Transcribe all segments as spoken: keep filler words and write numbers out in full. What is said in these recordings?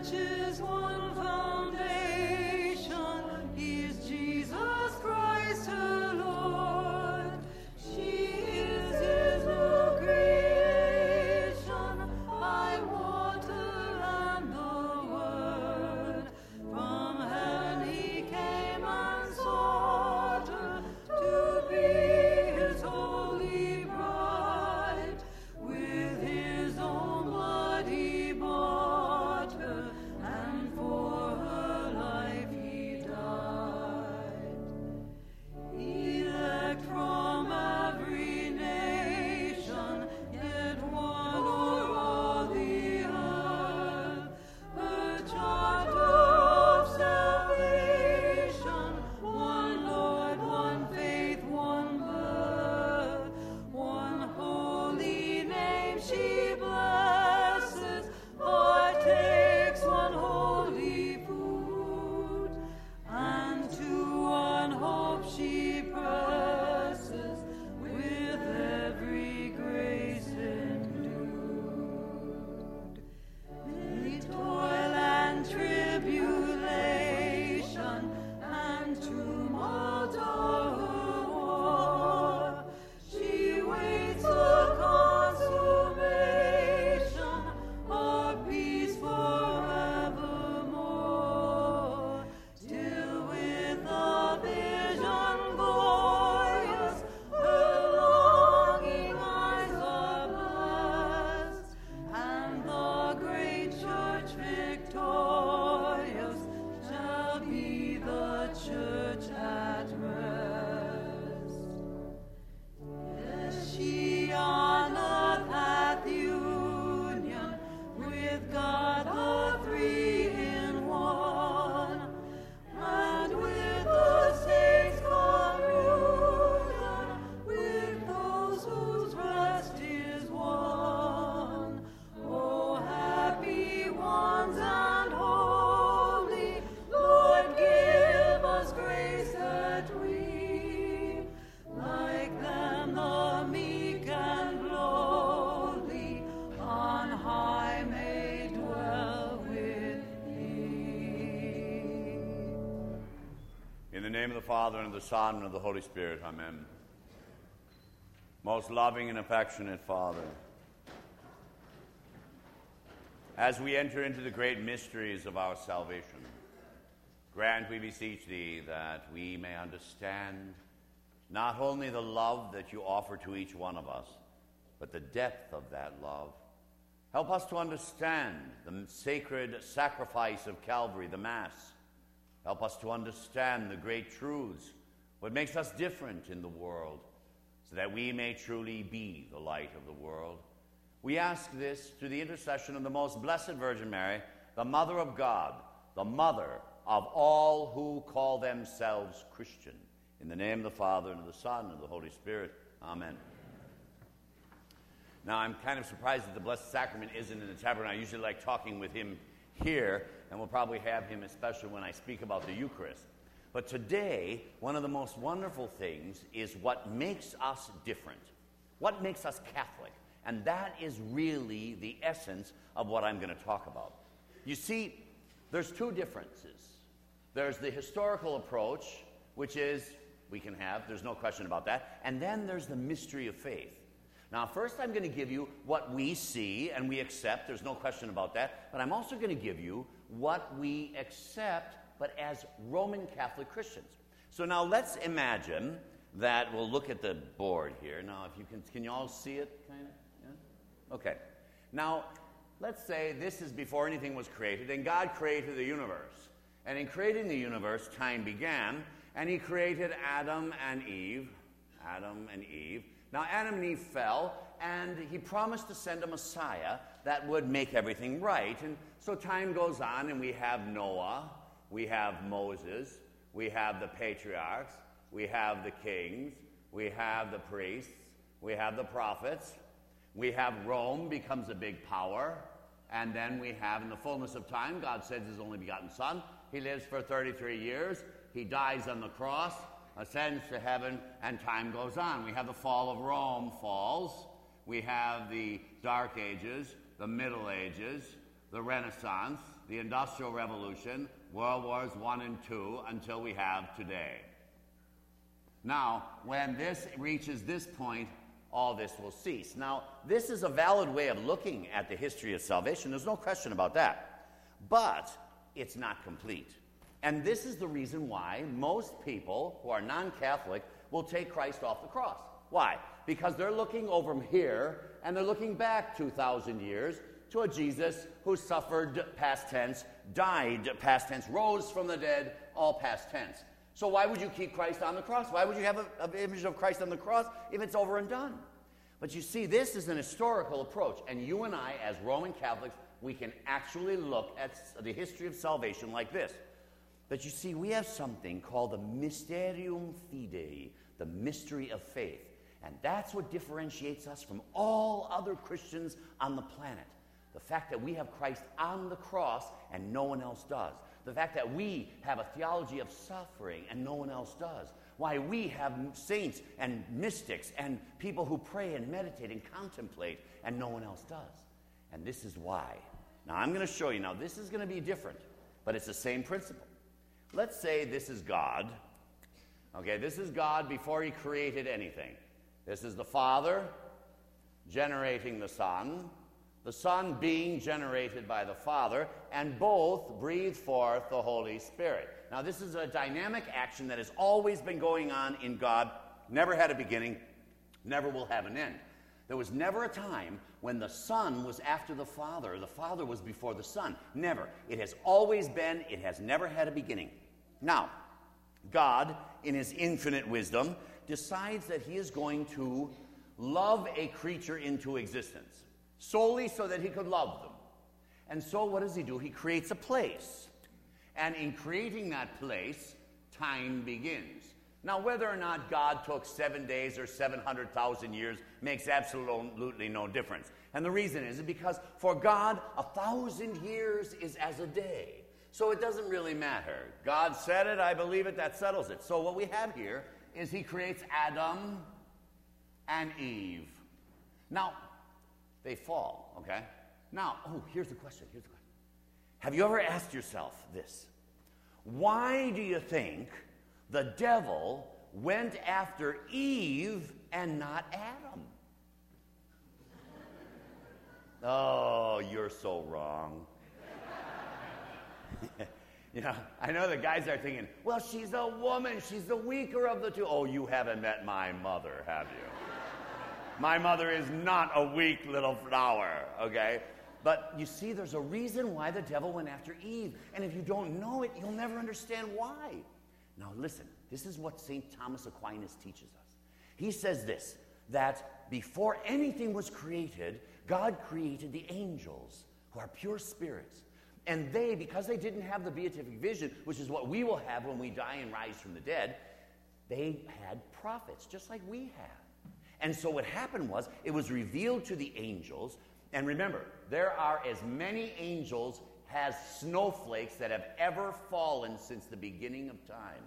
name of the Father, and of the Son, and of the Holy Spirit. Amen. Most loving and affectionate Father, as we enter into the great mysteries of our salvation, grant, we beseech Thee, that we may understand not only the love that You offer to each one of us, but the depth of that love. Help us to understand the sacred sacrifice of Calvary, the Mass. Help us to understand the great truths, what makes us different in the world, so that we may truly be the light of the world. We ask this through the intercession of the most blessed Virgin Mary, the Mother of God, the mother of all who call themselves Christian. In the name of the Father, and of the Son, and of the Holy Spirit. Amen. Now, I'm kind of surprised that the Blessed Sacrament isn't in the tabernacle. I usually like talking with him here, and we'll probably have him especially when I speak about the Eucharist. But today, one of the most wonderful things is what makes us different, what makes us Catholic. And that is really the essence of what I'm going to talk about. You see, there's two differences. There's the historical approach, which is we can have, there's no question about that. And then there's the mystery of faith. Now, first I'm going to give you what we see and we accept. There's no question about that. But I'm also going to give you what we accept, but as Roman Catholic Christians. So now let's imagine that we'll look at the board here. Now, if you can, can you all see it, kind of? Yeah? Okay. Now, let's say this is before anything was created, and God created the universe. And in creating the universe, time began, and He created Adam and Eve. Adam and Eve. Now, Adam and Eve fell, and He promised to send a Messiah that would make everything right. And so time goes on, and we have Noah, we have Moses, we have the patriarchs, we have the kings, we have the priests, we have the prophets, we have Rome becomes a big power, and then we have, in the fullness of time, God sends His only begotten Son. He lives for thirty-three years. He dies on the cross, ascends to heaven, and time goes on. We have the fall of Rome falls. We have the Dark Ages, the Middle Ages, the Renaissance, the Industrial Revolution, World Wars One and Two, until we have today. Now, when this reaches this point, all this will cease. Now, this is a valid way of looking at the history of salvation. There's no question about that. But it's not complete. And this is the reason why most people who are non-Catholic will take Christ off the cross. Why? Because they're looking over here, and they're looking back two thousand years to a Jesus who suffered, past tense, died, past tense, rose from the dead, all past tense. So why would you keep Christ on the cross? Why would you have an image of Christ on the cross if it's over and done? But you see, this is an historical approach, and you and I, as Roman Catholics, we can actually look at the history of salvation like this. But you see, we have something called the Mysterium Fidei, the mystery of faith. And that's what differentiates us from all other Christians on the planet. The fact that we have Christ on the cross and no one else does. The fact that we have a theology of suffering and no one else does. Why we have saints and mystics and people who pray and meditate and contemplate and no one else does. And this is why. Now I'm going to show you. Now this is going to be different, but it's the same principle. Let's say this is God. Okay, this is God before he created anything. This is the Father generating the Son, the Son being generated by the Father, and both breathe forth the Holy Spirit. Now, this is a dynamic action that has always been going on in God, never had a beginning, never will have an end. There was never a time when the Son was after the Father, the Father was before the Son. Never. It has always been, it has never had a beginning. Now, God, in his infinite wisdom, decides that he is going to love a creature into existence, solely so that he could love them. And so what does he do? He creates a place. And in creating that place, time begins. Now, whether or not God took seven days or seven hundred thousand years makes absolutely no difference. And the reason is because for God, a thousand years is as a day. So it doesn't really matter. God said it, I believe it, that settles it. So what we have here is he creates Adam and Eve. Now, they fall, okay? Now, oh, here's the question, here's the question. Have you ever asked yourself this? Why do you think the devil went after Eve and not Adam? Oh, you're so wrong. You know, I know the guys are thinking, well, she's a woman. She's the weaker of the two. Oh, you haven't met my mother, have you? My mother is not a weak little flower, okay? But you see, there's a reason why the devil went after Eve. And if you don't know it, you'll never understand why. Now, listen, this is what Saint Thomas Aquinas teaches us. He says this, that before anything was created, God created the angels, who are pure spirits. And they, because they didn't have the beatific vision, which is what we will have when we die and rise from the dead, they had prophets, just like we have. And so what happened was, it was revealed to the angels. And remember, there are as many angels as snowflakes that have ever fallen since the beginning of time.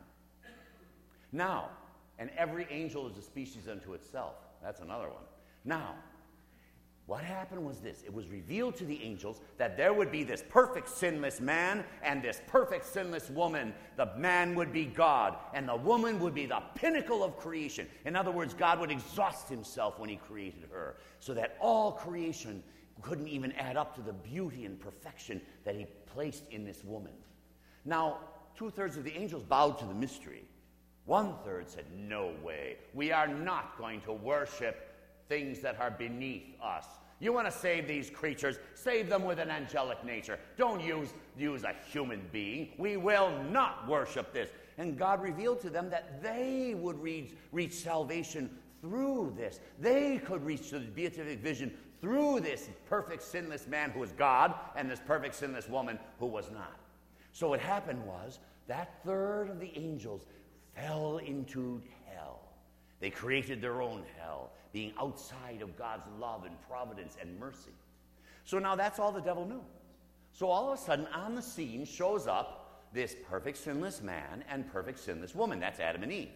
Now, and every angel is a species unto itself. That's another one. Now, what happened was this. It was revealed to the angels that there would be this perfect sinless man and this perfect sinless woman. The man would be God, and the woman would be the pinnacle of creation. In other words, God would exhaust himself when he created her, so that all creation couldn't even add up to the beauty and perfection that he placed in this woman. Now, two-thirds of the angels bowed to the mystery. One-third said, no way. We are not going to worship things that are beneath us. You want to save these creatures, save them with an angelic nature. Don't use, use a human being. We will not worship this. And God revealed to them that they would reach, reach salvation through this. They could reach the beatific vision through this perfect sinless man who was God and this perfect sinless woman who was not. So what happened was that third of the angels fell into hell. They created their own hell, being outside of God's love and providence and mercy. So now that's all the devil knew. So all of a sudden, on the scene shows up this perfect sinless man and perfect sinless woman. That's Adam and Eve.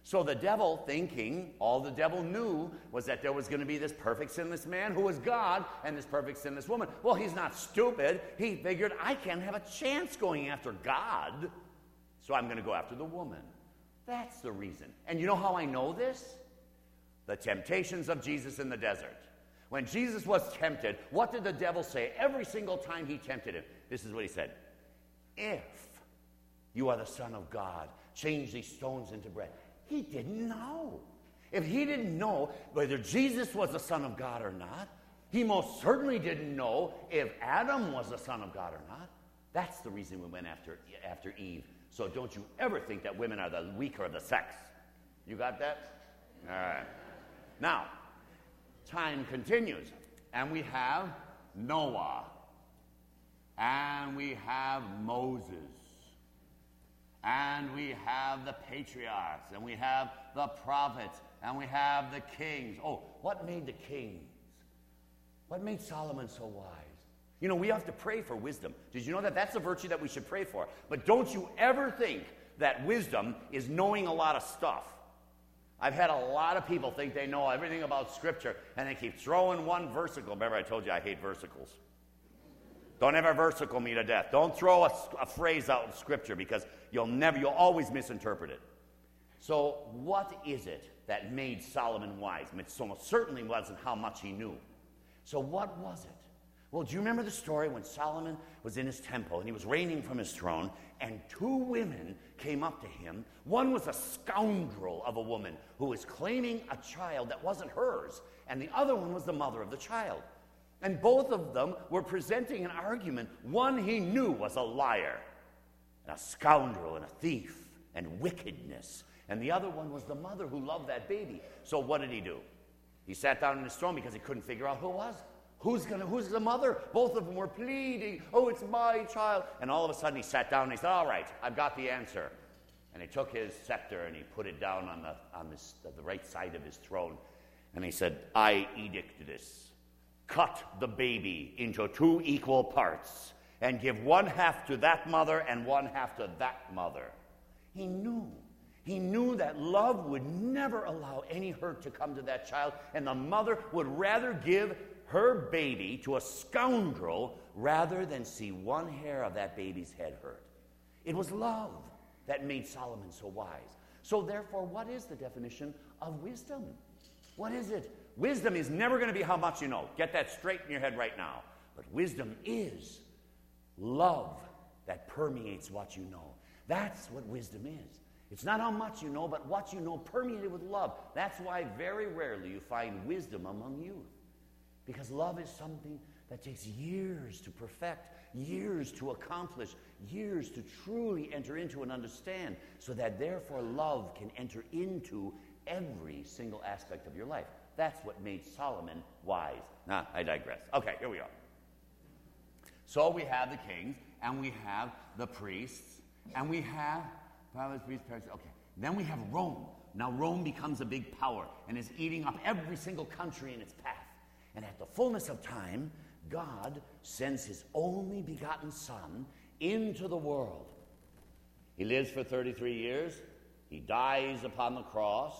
So the devil, thinking, all the devil knew was that there was going to be this perfect sinless man who was God and this perfect sinless woman. Well, he's not stupid. He figured, I can't have a chance going after God, so I'm going to go after the woman. That's the reason. And you know how I know this? The temptations of Jesus in the desert. When Jesus was tempted, what did the devil say every single time he tempted him? This is what he said. If you are the Son of God, change these stones into bread. He didn't know. If he didn't know whether Jesus was the Son of God or not, he most certainly didn't know if Adam was the Son of God or not. That's the reason we went after, after Eve. So don't you ever think that women are the weaker of the sex. You got that? All right. Now, time continues, and we have Noah, and we have Moses, and we have the patriarchs, and we have the prophets, and we have the kings. Oh, what made the kings? What made Solomon so wise? You know, we have to pray for wisdom. Did you know that that's a virtue that we should pray for? But don't you ever think that wisdom is knowing a lot of stuff. I've had a lot of people think they know everything about Scripture, and they keep throwing one versicle. Remember I told you I hate versicles. Don't ever versicle me to death. Don't throw a, a phrase out in Scripture because you'll never, you'll always misinterpret it. So what is it that made Solomon wise? It so certainly wasn't how much he knew. So what was it? Well, do you remember the story when Solomon was in his temple and he was reigning from his throne and two women came up to him? One was a scoundrel of a woman who was claiming a child that wasn't hers, and the other one was the mother of the child. And both of them were presenting an argument. One he knew was a liar, and a scoundrel, and a thief, and wickedness. And the other one was the mother who loved that baby. So what did he do? He sat down in his throne because he couldn't figure out who it was. Who's gonna? Who's the mother? Both of them were pleading, oh, it's my child. And all of a sudden he sat down and he said, all right, I've got the answer. And he took his scepter and he put it down on the, on this, the right side of his throne. And he said, I edict this. Cut the baby into two equal parts and give one half to that mother and one half to that mother. He knew. He knew that love would never allow any hurt to come to that child, and the mother would rather give her baby to a scoundrel rather than see one hair of that baby's head hurt. It was love that made Solomon so wise. So therefore, what is the definition of wisdom? What is it? Wisdom is never going to be how much you know. Get that straight in your head right now. But wisdom is love that permeates what you know. That's what wisdom is. It's not how much you know, but what you know permeated with love. That's why very rarely you find wisdom among youth. Because love is something that takes years to perfect, years to accomplish, years to truly enter into and understand, so that therefore love can enter into every single aspect of your life. That's what made Solomon wise. Now, I digress. Okay, here we are. So we have the kings, and we have the priests, and we have prophets, priests, parents. Okay, then we have Rome. Now Rome becomes a big power and is eating up every single country in its path. And at the fullness of time, God sends his only begotten Son into the world. He lives for thirty-three years. He dies upon the cross.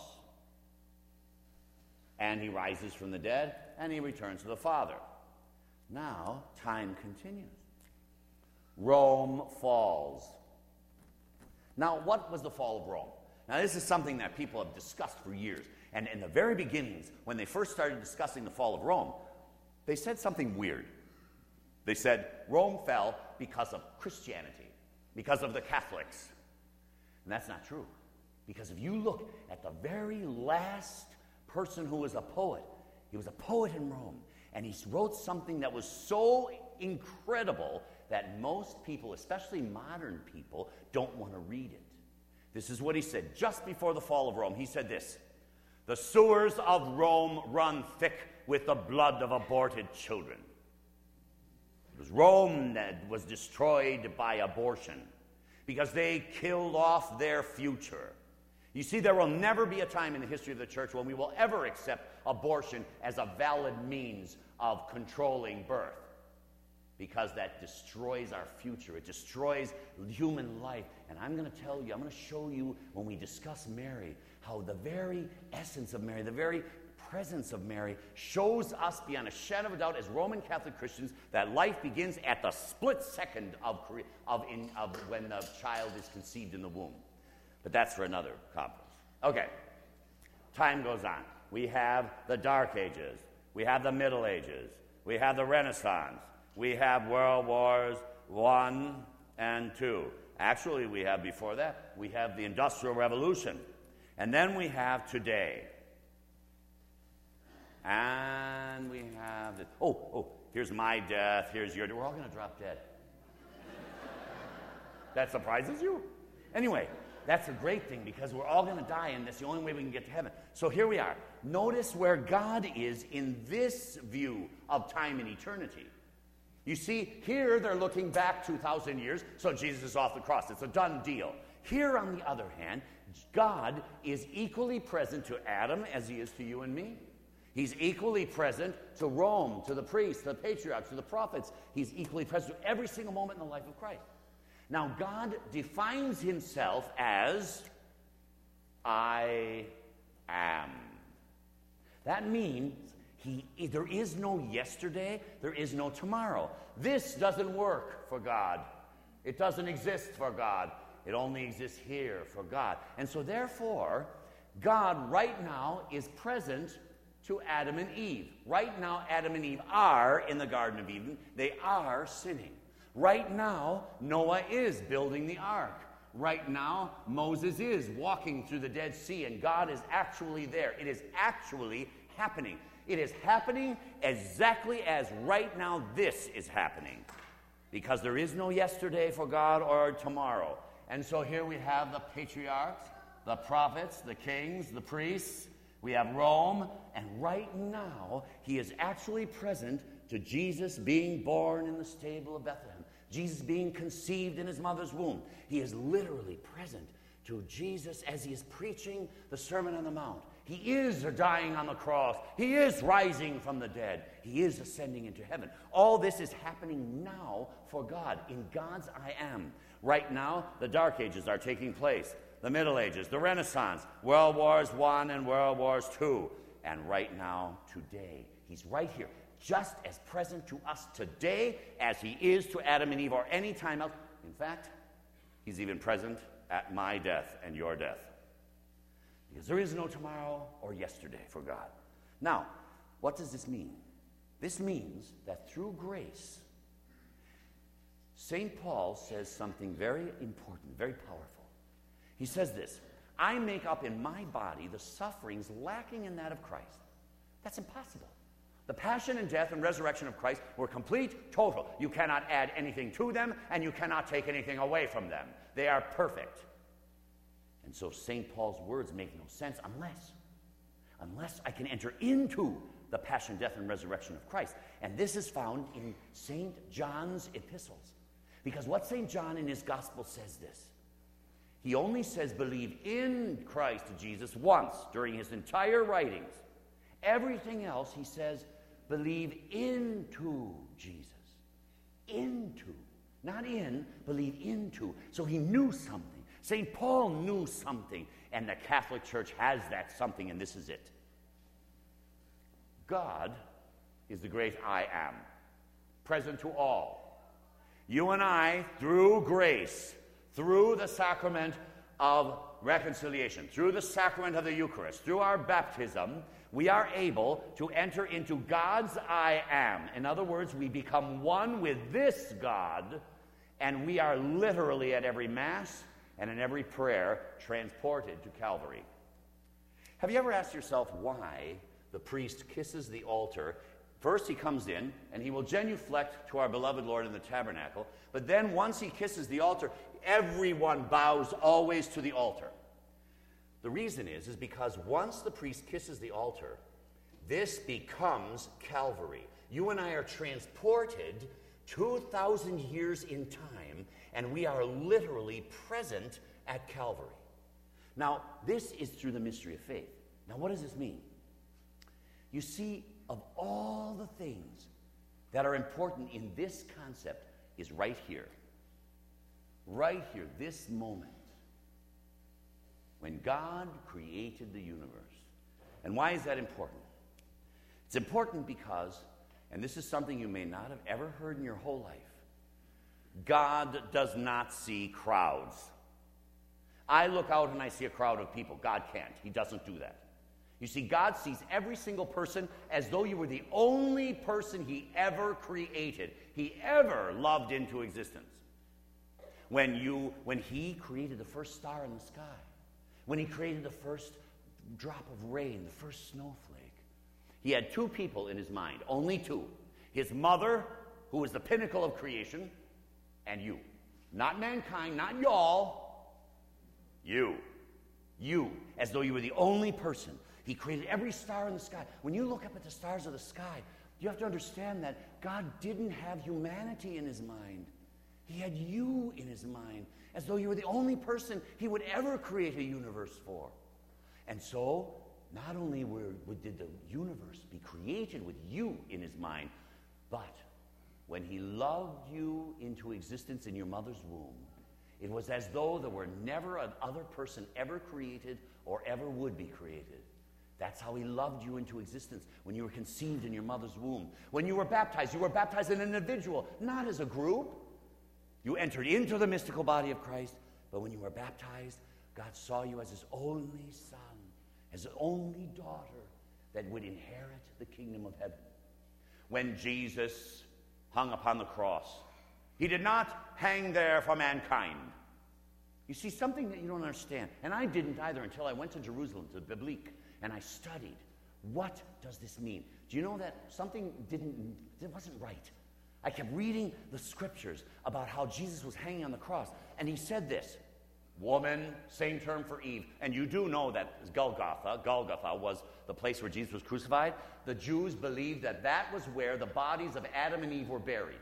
And he rises from the dead, and he returns to the Father. Now, time continues. Rome falls. Now, what was the fall of Rome? Now, this is something that people have discussed for years. And in the very beginnings, when they first started discussing the fall of Rome, they said something weird. They said Rome fell because of Christianity, because of the Catholics. And that's not true. Because if you look at the very last person who was a poet, he was a poet in Rome, and he wrote something that was so incredible that most people, especially modern people, don't want to read it. This is what he said just before the fall of Rome. He said this: the sewers of Rome run thick with the blood of aborted children. It was Rome that was destroyed by abortion because they killed off their future. You see, there will never be a time in the history of the church when we will ever accept abortion as a valid means of controlling birth, because that destroys our future. It destroys human life. And I'm going to tell you, I'm going to show you when we discuss Mary, how the very essence of Mary, the very presence of Mary, shows us beyond a shadow of a doubt as Roman Catholic Christians that life begins at the split second of, of, in, of when the child is conceived in the womb. But that's for another conference. Okay, time goes on. We have the Dark Ages. We have the Middle Ages. We have the Renaissance. We have World Wars One and Two. Actually, we have before that, we have the Industrial Revolution. And then we have today. And we have the, oh, oh, here's my death, here's your death. We're all going to drop dead. That surprises you? Anyway, that's a great thing because we're all going to die, and that's the only way we can get to heaven. So here we are. Notice where God is in this view of time and eternity. You see, here they're looking back two thousand years, so Jesus is off the cross. It's a done deal. Here, on the other hand, God is equally present to Adam as he is to you and me. He's equally present to Rome, to the priests, to the patriarchs, to the prophets. He's equally present to every single moment in the life of Christ. Now, God defines himself as I am. That means he, there is no yesterday, there is no tomorrow. This doesn't work for God. It doesn't exist for God. It only exists here for God. And so therefore, God right now is present to Adam and Eve. Right now, Adam and Eve are in the Garden of Eden. They are sinning. Right now, Noah is building the ark. Right now, Moses is walking through the Dead Sea, and God is actually there. It is actually happening. It is happening exactly as right now this is happening. Because there is no yesterday for God or tomorrow. And so here we have the patriarchs, the prophets, the kings, the priests. We have Rome, and right now, he is actually present to Jesus being born in the stable of Bethlehem. Jesus being conceived in his mother's womb. He is literally present to Jesus as he is preaching the Sermon on the Mount. He is dying on the cross. He is rising from the dead. He is ascending into heaven. All this is happening now for God, in God's I am. Right now, the Dark Ages are taking place. The Middle Ages, the Renaissance, World Wars One and World Wars Two. And right now, today, he's right here, just as present to us today as he is to Adam and Eve or any time else. In fact, he's even present at my death and your death. Because there is no tomorrow or yesterday for God. Now, what does this mean? This means that through grace, Saint Paul says something very important, very powerful. He says this, I make up in my body the sufferings lacking in that of Christ. That's impossible. The passion and death and resurrection of Christ were complete, total. You cannot add anything to them, and you cannot take anything away from them. They are perfect. And so Saint Paul's words make no sense unless, unless I can enter into the passion, death, and resurrection of Christ. And this is found in Saint John's epistles. Because what Saint John in his gospel says this, he only says believe in Christ Jesus once during his entire writings. Everything else he says believe into Jesus. Into. Not in, believe into. So he knew something. Saint Paul knew something. And the Catholic Church has that something, and this is it. God is the great I am, present to all. You and I, through grace, through the sacrament of reconciliation, through the sacrament of the Eucharist, through our baptism, we are able to enter into God's I am. In other words, we become one with this God, and we are literally at every Mass and in every prayer transported to Calvary. Have you ever asked yourself why the priest kisses the altar? First, he comes in, and he will genuflect to our beloved Lord in the tabernacle. But then, once he kisses the altar, everyone bows always to the altar. The reason is, is because once the priest kisses the altar, this becomes Calvary. You and I are transported two thousand years in time, and we are literally present at Calvary. Now, this is through the mystery of faith. Now, what does this mean? You see, of all the things that are important in this concept is right here. Right here, this moment. when God created the universe. And why is that important? It's important because, and this is something you may not have ever heard in your whole life, God does not see crowds. I look out and I see a crowd of people. God can't. He doesn't do that. You see, God sees every single person as though you were the only person he ever created, he ever loved into existence. When you, when he created the first star in the sky, when he created the first drop of rain, the first snowflake, he had two people in his mind, only two. His mother, who was the pinnacle of creation, and you. Not mankind, not y'all. You. You, as though you were the only person. He created every star in the sky. When you look up at the stars of the sky, you have to understand that God didn't have humanity in his mind. He had you in his mind, as though you were the only person he would ever create a universe for. And so, not only were, did the universe be created with you in his mind, but when he loved you into existence in your mother's womb, it was as though there were never another person ever created or ever would be created. That's how he loved you into existence when you were conceived in your mother's womb. When you were baptized, you were baptized as an individual, not as a group. You entered into the mystical body of Christ, but when you were baptized, God saw you as his only son, as his only daughter that would inherit the kingdom of heaven. When Jesus hung upon the cross, he did not hang there for mankind. You see, something that you don't understand, and I didn't either until I went to Jerusalem, to Biblique, and I studied, what does this mean? Do you know that something didn't, it wasn't right? I kept reading the scriptures about how Jesus was hanging on the cross, and he said this, woman, same term for Eve, and you do know that Golgotha, Golgotha was the place where Jesus was crucified. The Jews believed that that was where the bodies of Adam and Eve were buried.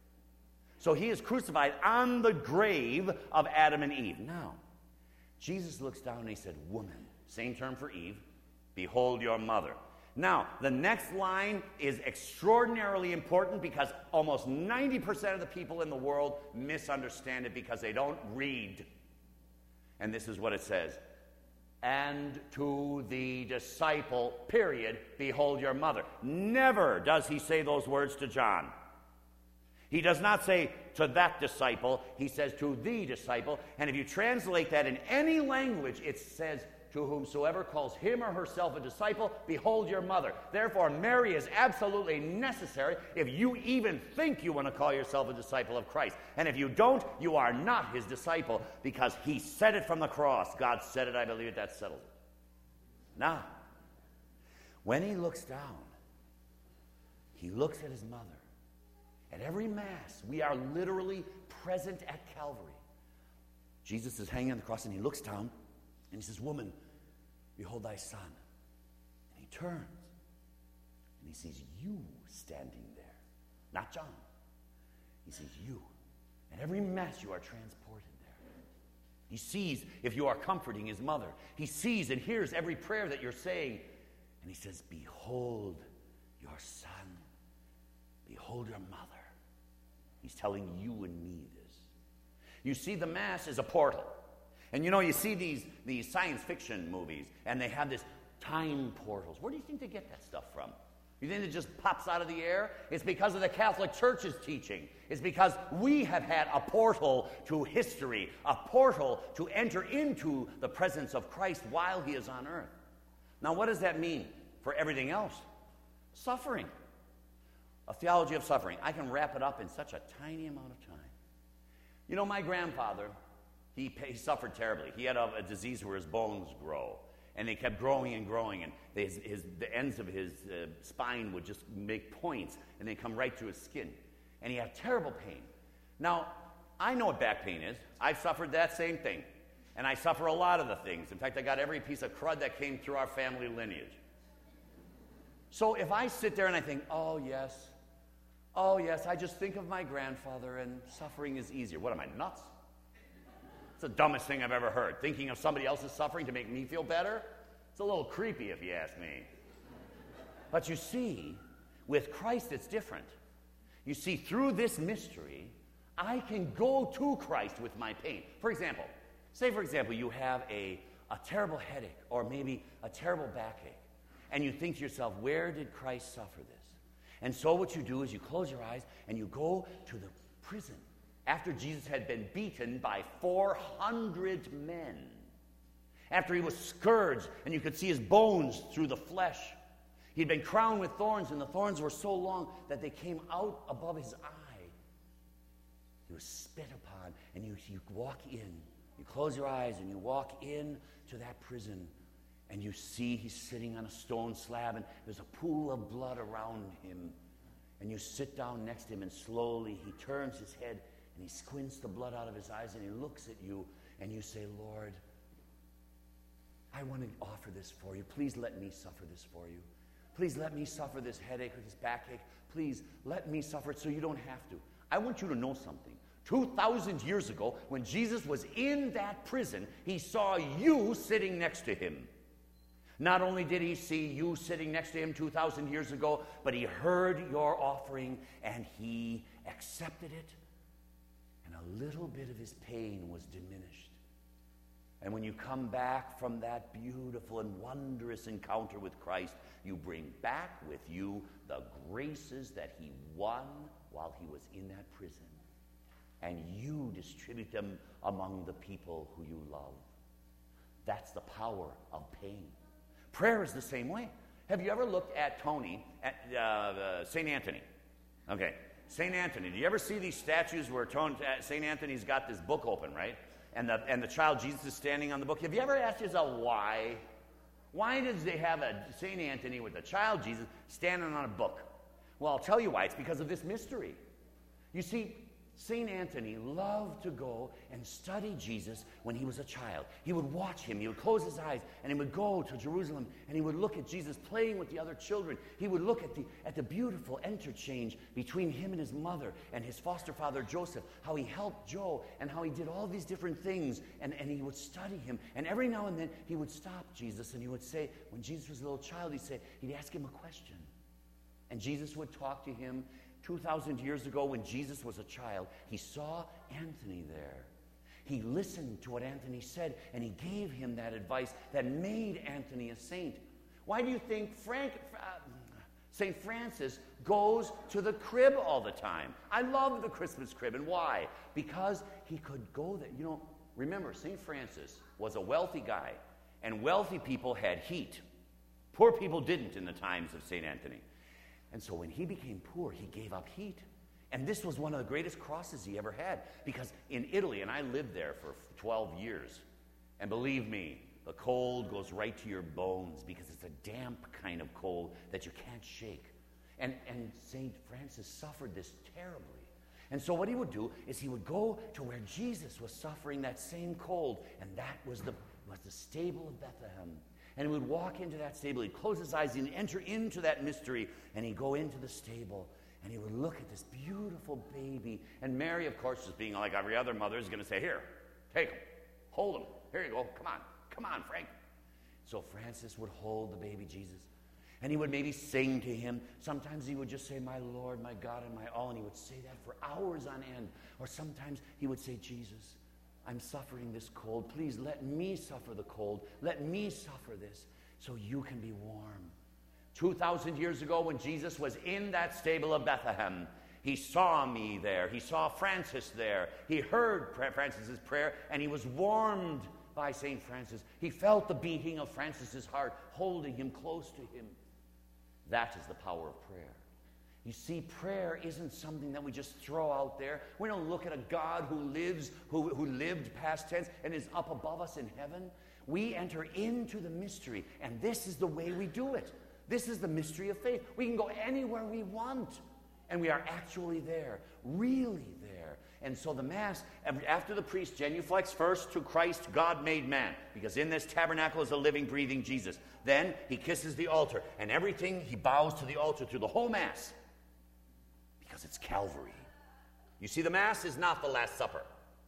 So he is crucified on the grave of Adam and Eve. Now, Jesus looks down and he said, woman, same term for Eve, behold your mother. Now, the next line is extraordinarily important because almost ninety percent of the people in the world misunderstand it because they don't read. And this is what it says. And to the disciple, period, behold your mother. Never does he say those words to John. He does not say to that disciple, he says to the disciple. And if you translate that in any language, it says, to whomsoever calls him or herself a disciple, behold your mother. Therefore, Mary is absolutely necessary if you even think you want to call yourself a disciple of Christ. And if you don't, you are not his disciple because he said it from the cross. God said it, I believe it, that settles it. Now, when he looks down, he looks at his mother. At every Mass, we are literally present at Calvary. Jesus is hanging on the cross and he looks down and he says, woman, behold thy son. And he turns and he sees you standing there. Not John. He sees you. At every Mass you are transported there. He sees if you are comforting his mother. He sees and hears every prayer that you're saying. And he says, behold your son. Behold your mother. He's telling you and me this. You see, the Mass is a portal. And you know, you see these, these science fiction movies, and they have this time portals. Where do you think they get that stuff from? You think it just pops out of the air? It's because of the Catholic Church's teaching. It's because we have had a portal to history, a portal to enter into the presence of Christ while he is on earth. Now, what does that mean for everything else? Suffering. A theology of suffering. I can wrap it up in such a tiny amount of time. You know, my grandfather, he, he suffered terribly. He had a, a disease where his bones grow, and they kept growing and growing, and his, his, the ends of his uh, spine would just make points, and they come right through his skin. And he had terrible pain. Now, I know what back pain is. I've suffered that same thing, and I suffer a lot of the things. In fact, I got every piece of crud that came through our family lineage. So if I sit there and I think, oh, yes, oh, yes, I just think of my grandfather and suffering is easier. What am I, nuts? It's the dumbest thing I've ever heard. Thinking of somebody else's suffering to make me feel better? It's a little creepy if you ask me. But you see, with Christ it's different. You see, through this mystery, I can go to Christ with my pain. For example, say for example you have a, a terrible headache or maybe a terrible backache. And you think to yourself, where did Christ suffer this? And so what you do is you close your eyes and you go to the prison after Jesus had been beaten by four hundred men. After he was scourged and you could see his bones through the flesh. He'd been crowned with thorns, and the thorns were so long that they came out above his eye. He was spit upon, and you, you walk in. You close your eyes and you walk in to that prison, and you see he's sitting on a stone slab, and there's a pool of blood around him. And you sit down next to him, and slowly he turns his head, and he squints the blood out of his eyes, and he looks at you, and you say, Lord, I want to offer this for you. Please let me suffer this for you. Please let me suffer this headache or this backache. Please let me suffer it so you don't have to. I want you to know something. two thousand years ago, when Jesus was in that prison, he saw you sitting next to him. Not only did he see you sitting next to him two thousand years ago, but he heard your offering and he accepted it. And a little bit of his pain was diminished. And when you come back from that beautiful and wondrous encounter with Christ, you bring back with you the graces that he won while he was in that prison. And you distribute them among the people who you love. That's the power of pain. Prayer is the same way. Have you ever looked at Tony, at uh, uh, Saint Anthony? Okay, Saint Anthony. Do you ever see these statues where Saint Anthony's got this book open, right? And the, and the child Jesus is standing on the book. Have you ever asked yourself why? Why does they have a Saint Anthony with a child Jesus standing on a book? Well, I'll tell you why. It's because of this mystery. You see, Saint Anthony loved to go and study Jesus when he was a child. He would watch him. He would close his eyes, and he would go to Jerusalem, and he would look at Jesus playing with the other children. He would look at the, at the beautiful interchange between him and his mother and his foster father, Joseph, how he helped Joe, and how he did all these different things, and, and he would study him. And every now and then, he would stop Jesus, and he would say, when Jesus was a little child, he'd say, he'd ask him a question. And Jesus would talk to him. two thousand years ago, when Jesus was a child, he saw Anthony there. He listened to what Anthony said, and he gave him that advice that made Anthony a saint. Why do you think Frank, uh, Saint Francis goes to the crib all the time? I love the Christmas crib, and why? Because he could go there. You know, remember, Saint Francis was a wealthy guy, and wealthy people had heat. Poor people didn't in the times of Saint Anthony. And so when he became poor, he gave up heat. And this was one of the greatest crosses he ever had. Because in Italy, and I lived there for twelve years, and believe me, the cold goes right to your bones because it's a damp kind of cold that you can't shake. And, and Saint Francis suffered this terribly. And so what he would do is he would go to where Jesus was suffering that same cold, and that was the, was the stable of Bethlehem. And he would walk into that stable, he'd close his eyes, he'd enter into that mystery, and he'd go into the stable, and he would look at this beautiful baby. And Mary, of course, just being like every other mother, is going to say, here, take him, hold him, here you go, come on, come on, Frank. So Francis would hold the baby Jesus, and he would maybe sing to him. Sometimes he would just say, my Lord, my God, and my all, and he would say that for hours on end. Or sometimes he would say, Jesus, I'm suffering this cold. Please let me suffer the cold. Let me suffer this so you can be warm. two thousand years ago, when Jesus was in that stable of Bethlehem, he saw me there. He saw Francis there. He heard Francis's prayer, and he was warmed by Saint Francis. He felt the beating of Francis's heart, holding him close to him. That is the power of prayer. You see, prayer isn't something that we just throw out there. We don't look at a God who lives, who, who lived past tense and is up above us in heaven. We enter into the mystery, and this is the way we do it. This is the mystery of faith. We can go anywhere we want, and we are actually there, really there. And so the Mass, after the priest genuflects first to Christ, God made man, because in this tabernacle is a living, breathing Jesus. Then he kisses the altar, and everything, he bows to the altar through the whole Mass. Because it's Calvary. You see, the Mass is not the Last Supper.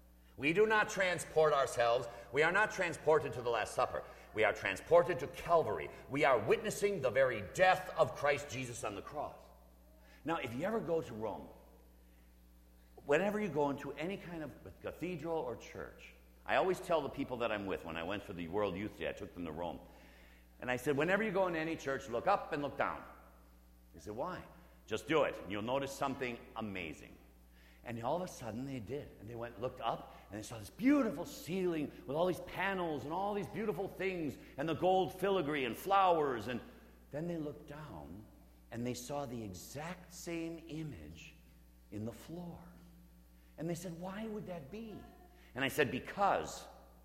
We do not transport ourselves. We are not transported to the Last Supper. We are transported to Calvary. We are witnessing the very death of Christ Jesus on the cross. Now, if you ever go to Rome, whenever you go into any kind of cathedral or church, I always tell the people that I'm with, when I went for the World Youth Day, I took them to Rome. And I said, whenever you go into any church, look up and look down. They said, why? Just do it, and you'll notice something amazing. And all of a sudden they did. And they went, looked up, and they saw this beautiful ceiling with all these panels and all these beautiful things, and the gold filigree and flowers. And then they looked down, and they saw the exact same image in the floor. And they said, why would that be? And I said, because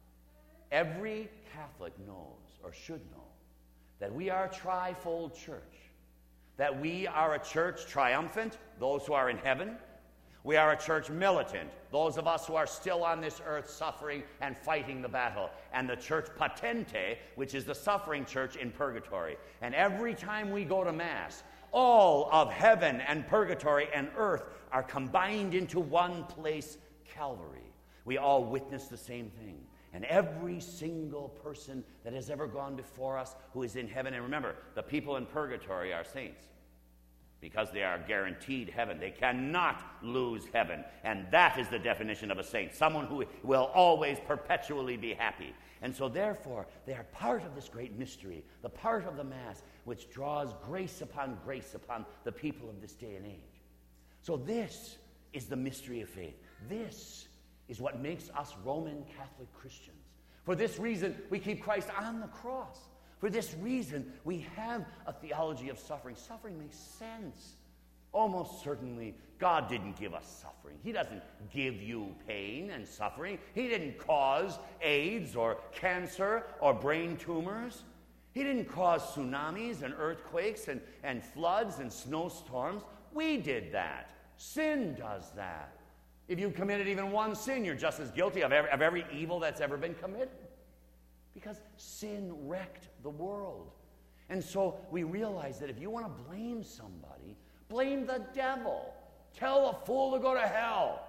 every Catholic knows, or should know, that we are a trifold church. That we are a church triumphant, those who are in heaven. We are a church militant, those of us who are still on this earth suffering and fighting the battle. And the church patente, which is the suffering church in purgatory. And every time we go to Mass, all of heaven and purgatory and earth are combined into one place, Calvary. We all witness the same thing. And every single person that has ever gone before us who is in heaven, and remember, the people in purgatory are saints, because they are guaranteed heaven. They cannot lose heaven. And that is the definition of a saint, someone who will always perpetually be happy. And so therefore, they are part of this great mystery, the part of the Mass which draws grace upon grace upon the people of this day and age. So this is the mystery of faith. This is what makes us Roman Catholic Christians. For this reason, we keep Christ on the cross. For this reason, we have a theology of suffering. Suffering makes sense. Almost certainly, God didn't give us suffering. He doesn't give you pain and suffering. He didn't cause AIDS or cancer or brain tumors. He didn't cause tsunamis and earthquakes and, and floods and snowstorms. We did that. Sin does that. If you committed even one sin, you're just as guilty of every, of every evil that's ever been committed. Because sin wrecked the world. And so we realize that if you want to blame somebody, blame the devil. Tell a fool to go to hell.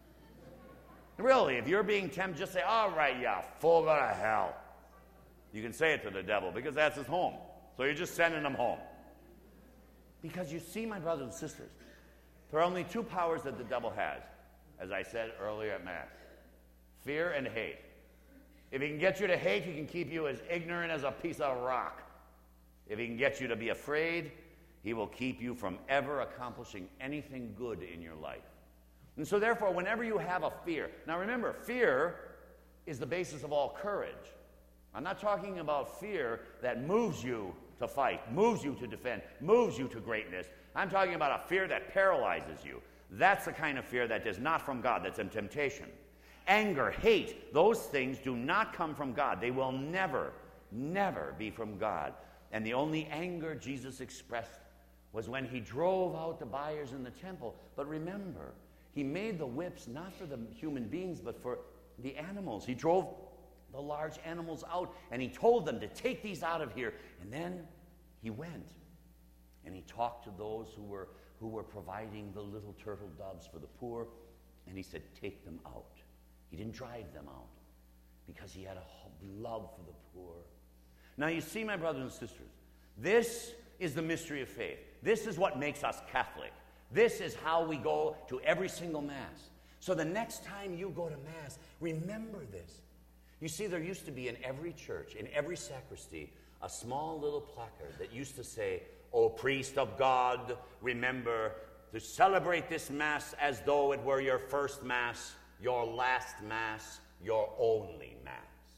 Really, if you're being tempted, just say, all right, yeah, fool, go to hell. You can say it to the devil because that's his home. So you're just sending him home. Because you see, my brothers and sisters, there are only two powers that the devil has, as I said earlier at Mass: fear and hate. If he can get you to hate, he can keep you as ignorant as a piece of rock. If he can get you to be afraid, he will keep you from ever accomplishing anything good in your life. And so therefore, whenever you have a fear, now remember, fear is the basis of all courage. I'm not talking about fear that moves you to fight, moves you to defend, moves you to greatness. I'm talking about a fear that paralyzes you. That's the kind of fear that is not from God, that's a temptation. Anger, hate, those things do not come from God. They will never, never be from God. And the only anger Jesus expressed was when he drove out the buyers in the temple. But remember, he made the whips not for the human beings, but for the animals. He drove the large animals out, and he told them to take these out of here. And then he went, and he talked to those who were, who were providing the little turtle doves for the poor, and he said, take them out. He didn't drive them out because he had a love for the poor. Now you see, my brothers and sisters, this is the mystery of faith. This is what makes us Catholic. This is how we go to every single Mass. So the next time you go to Mass, remember this. You see, there used to be in every church, in every sacristy, a small little placard that used to say, "O priest of God, remember to celebrate this Mass as though it were your first Mass, your last Mass, your only Mass."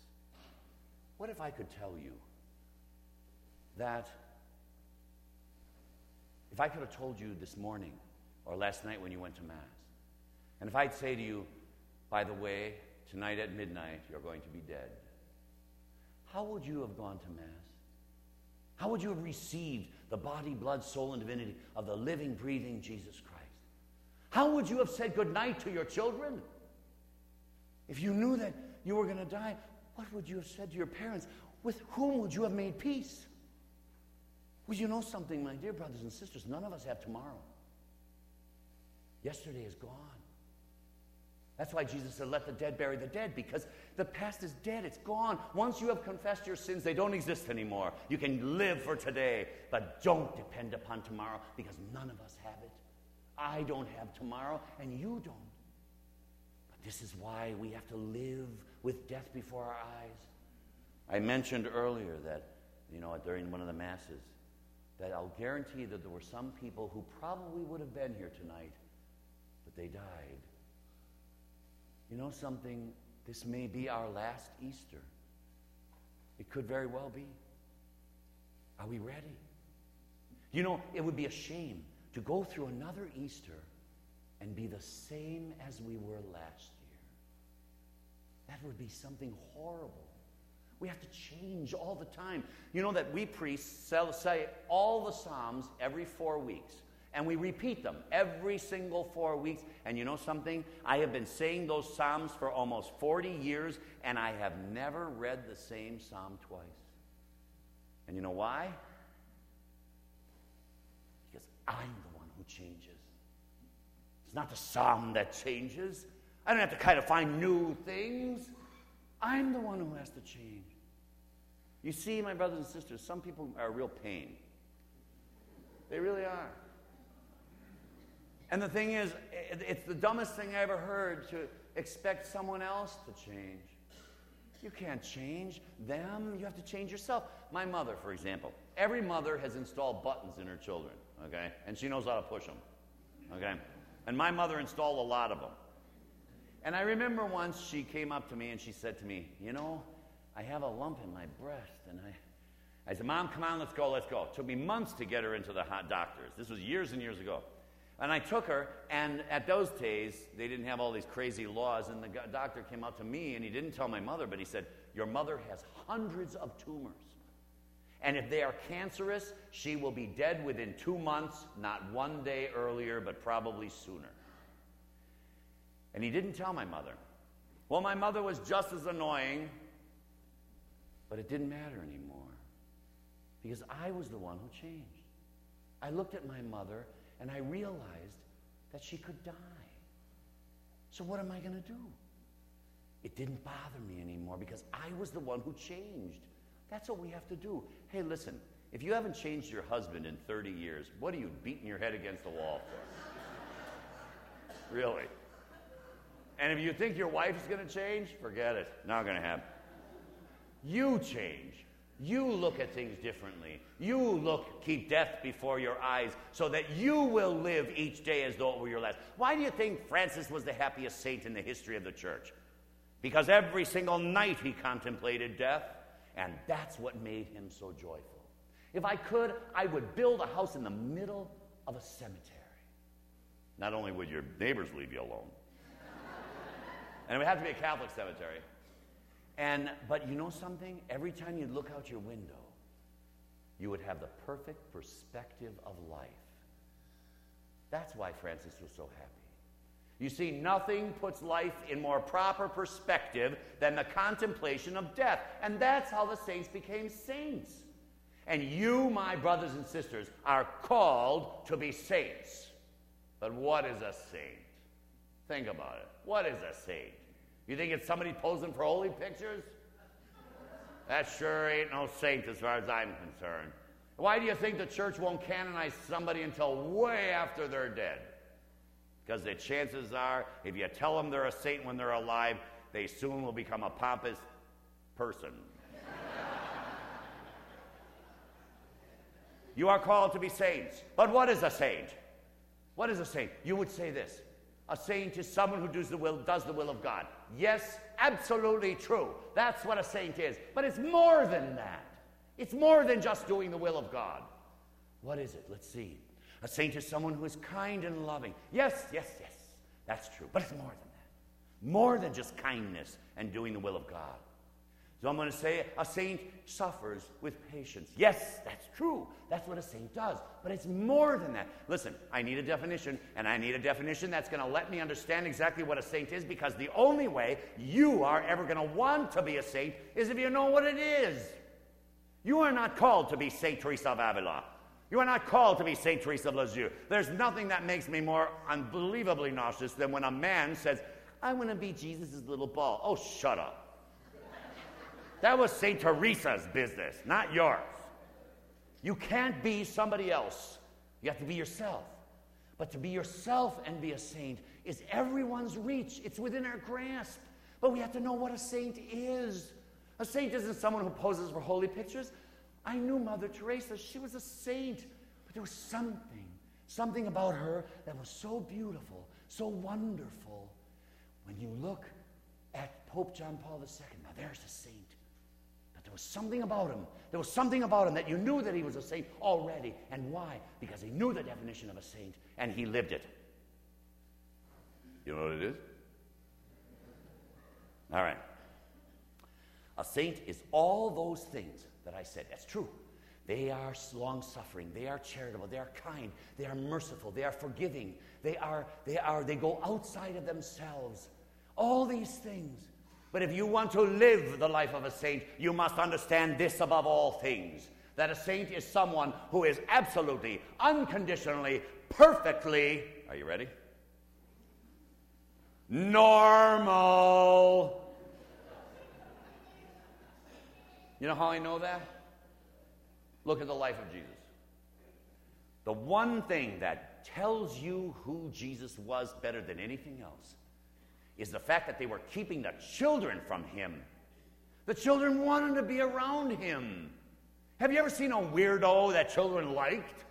What if I could tell you that if I could have told you this morning or last night when you went to Mass, and if I'd say to you, by the way, tonight at midnight you're going to be dead, how would you have gone to Mass? How would you have received the body, blood, soul, and divinity of the living, breathing Jesus Christ? How would you have said goodnight to your children? If you knew that you were going to die, what would you have said to your parents? With whom would you have made peace? Well, you know something, my dear brothers and sisters, none of us have tomorrow. Yesterday is gone. That's why Jesus said, let the dead bury the dead, because the past is dead. It's gone. Once you have confessed your sins, they don't exist anymore. You can live for today, but don't depend upon tomorrow, because none of us have it. I don't have tomorrow, and you don't. This is why we have to live with death before our eyes. I mentioned earlier that, you know, during one of the masses, that I'll guarantee that there were some people who probably would have been here tonight, but they died. You know something? This may be our last Easter. It could very well be. Are we ready? You know, it would be a shame to go through another Easter and be the same as we were last year. That would be something horrible. We have to change all the time. You know that we priests say all the Psalms every four weeks. And we repeat them every single four weeks. And you know something? I have been saying those Psalms for almost forty years, and I have never read the same Psalm twice. And you know why? Because I'm the one who changes. It's not the Psalm that changes. I don't have to kind of find new things. I'm the one who has to change. You see, my brothers and sisters, some people are a real pain. They really are. And the thing is, it's the dumbest thing I ever heard to expect someone else to change. You can't change them. You have to change yourself. My mother, for example, every mother has installed buttons in her children, okay? And she knows how to push them, okay? And my mother installed a lot of them. And I remember once she came up to me and she said to me, you know, I have a lump in my breast. And I, I said, Mom, come on, let's go, let's go. It took me months to get her into the hot doctors. This was years and years ago. And I took her, and at those days, they didn't have all these crazy laws, and the doctor came up to me, and he didn't tell my mother, but he said, your mother has hundreds of tumors. And if they are cancerous, she will be dead within two months, not one day earlier, but probably sooner. And he didn't tell my mother. Well, my mother was just as annoying, but it didn't matter anymore, because I was the one who changed. I looked at my mother, and I realized that she could die. So what am I going to do? It didn't bother me anymore because I was the one who changed. That's what we have to do. Hey, listen, if you haven't changed your husband in thirty years, what are you beating your head against the wall for? Really? And if you think your wife is going to change, forget it. Not going to happen. You change. You look at things differently. You look, keep death before your eyes so that you will live each day as though it were your last. Why do you think Francis was the happiest saint in the history of the church? Because every single night he contemplated death, and that's what made him so joyful. If I could, I would build a house in the middle of a cemetery. Not only would your neighbors leave you alone, and it would have to be a Catholic cemetery. And, but you know something? Every time you look out your window, you would have the perfect perspective of life. That's why Francis was so happy. You see, nothing puts life in more proper perspective than the contemplation of death. And that's how the saints became saints. And you, my brothers and sisters, are called to be saints. But what is a saint? Think about it. What is a saint? You think it's somebody posing for holy pictures? That sure ain't no saint as far as I'm concerned. Why do you think the church won't canonize somebody until way after they're dead? Because the chances are, if you tell them they're a saint when they're alive, they soon will become a pompous person. You are called to be saints. But what is a saint? What is a saint? You would say this. A saint is someone who does the will, does the will of God. Yes, absolutely true. That's what a saint is. But it's more than that. It's more than just doing the will of God. What is it? Let's see. A saint is someone who is kind and loving. Yes, yes, yes. That's true. But it's more than that. More than just kindness and doing the will of God. So I'm going to say a saint suffers with patience. Yes, that's true. That's what a saint does. But it's more than that. Listen, I need a definition, and I need a definition that's going to let me understand exactly what a saint is, because the only way you are ever going to want to be a saint is if you know what it is. You are not called to be Saint Teresa of Avila. You are not called to be Saint Teresa of Lisieux. There's nothing that makes me more unbelievably nauseous than when a man says, I want to be Jesus' little ball. Oh, shut up. That was Saint Teresa's business, not yours. You can't be somebody else. You have to be yourself. But to be yourself and be a saint is everyone's reach. It's within our grasp. But we have to know what a saint is. A saint isn't someone who poses for holy pictures. I knew Mother Teresa. She was a saint. But there was something, something about her that was so beautiful, so wonderful. When you look at Pope John Paul the Second, now there's a saint. But there was something about him. There was something about him that you knew that he was a saint already. And why? Because he knew the definition of a saint, and he lived it. You know what it is? All right. A saint is all those things that I said. That's true. They are long-suffering. They are charitable. They are kind. They are merciful. They are forgiving. They are, they are, they go outside of themselves. All these things. But if you want to live the life of a saint, you must understand this above all things. That a saint is someone who is absolutely, unconditionally, perfectly, are you ready? Normal. You know how I know that? Look at the life of Jesus. The one thing that tells you who Jesus was better than anything else is the fact that they were keeping the children from him. The children wanted to be around him. Have you ever seen a weirdo that children liked?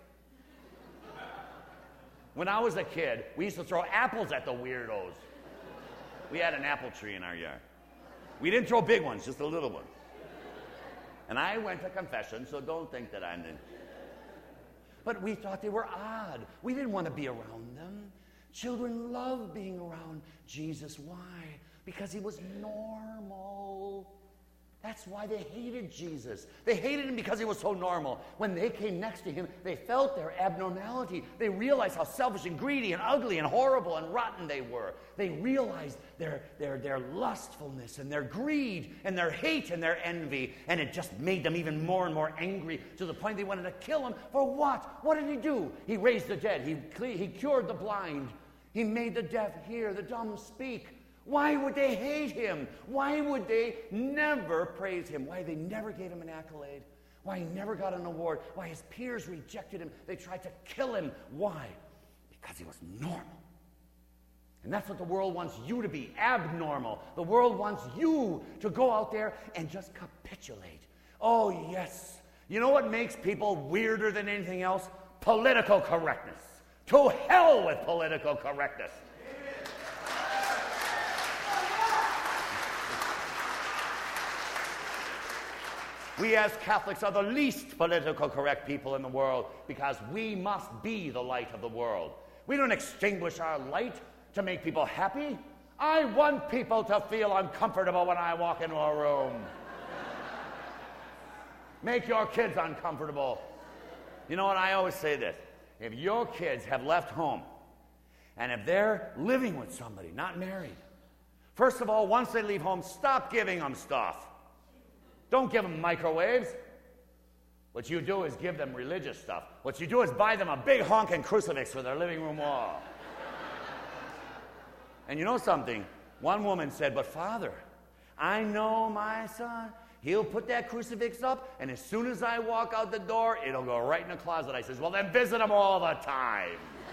When I was a kid, we used to throw apples at the weirdos. We had an apple tree in our yard. We didn't throw big ones, just a little one. And I went to confession, so don't think that I'm in. But we thought they were odd. We didn't want to be around them. Children love being around Jesus. Why? Because he was normal. That's why they hated Jesus. They hated him because he was so normal. When they came next to him, they felt their abnormality. They realized how selfish and greedy and ugly and horrible and rotten they were. They realized their, their, their lustfulness and their greed and their hate and their envy. And it just made them even more and more angry to the point they wanted to kill him. For what? What did he do? He raised the dead. He, he cured the blind. He made the deaf hear, the dumb speak. Why would they hate him? Why would they never praise him? Why they never gave him an accolade? Why he never got an award? Why his peers rejected him? They tried to kill him. Why? Because he was normal. And that's what the world wants you to be, abnormal. The world wants you to go out there and just capitulate. Oh, yes. You know what makes people weirder than anything else? Political correctness. To hell with political correctness. We as Catholics are the least political correct people in the world because we must be the light of the world. We don't extinguish our light to make people happy. I want people to feel uncomfortable when I walk into a room. Make your kids uncomfortable. You know what? I always say this. If your kids have left home and if they're living with somebody, not married, first of all, once they leave home, stop giving them stuff. Don't give them microwaves. What you do is give them religious stuff. What you do is buy them a big honking crucifix for their living room wall. And you know something? One woman said, but Father, I know my son, he'll put that crucifix up, and as soon as I walk out the door, it'll go right in the closet. I says, well, then visit him all the time.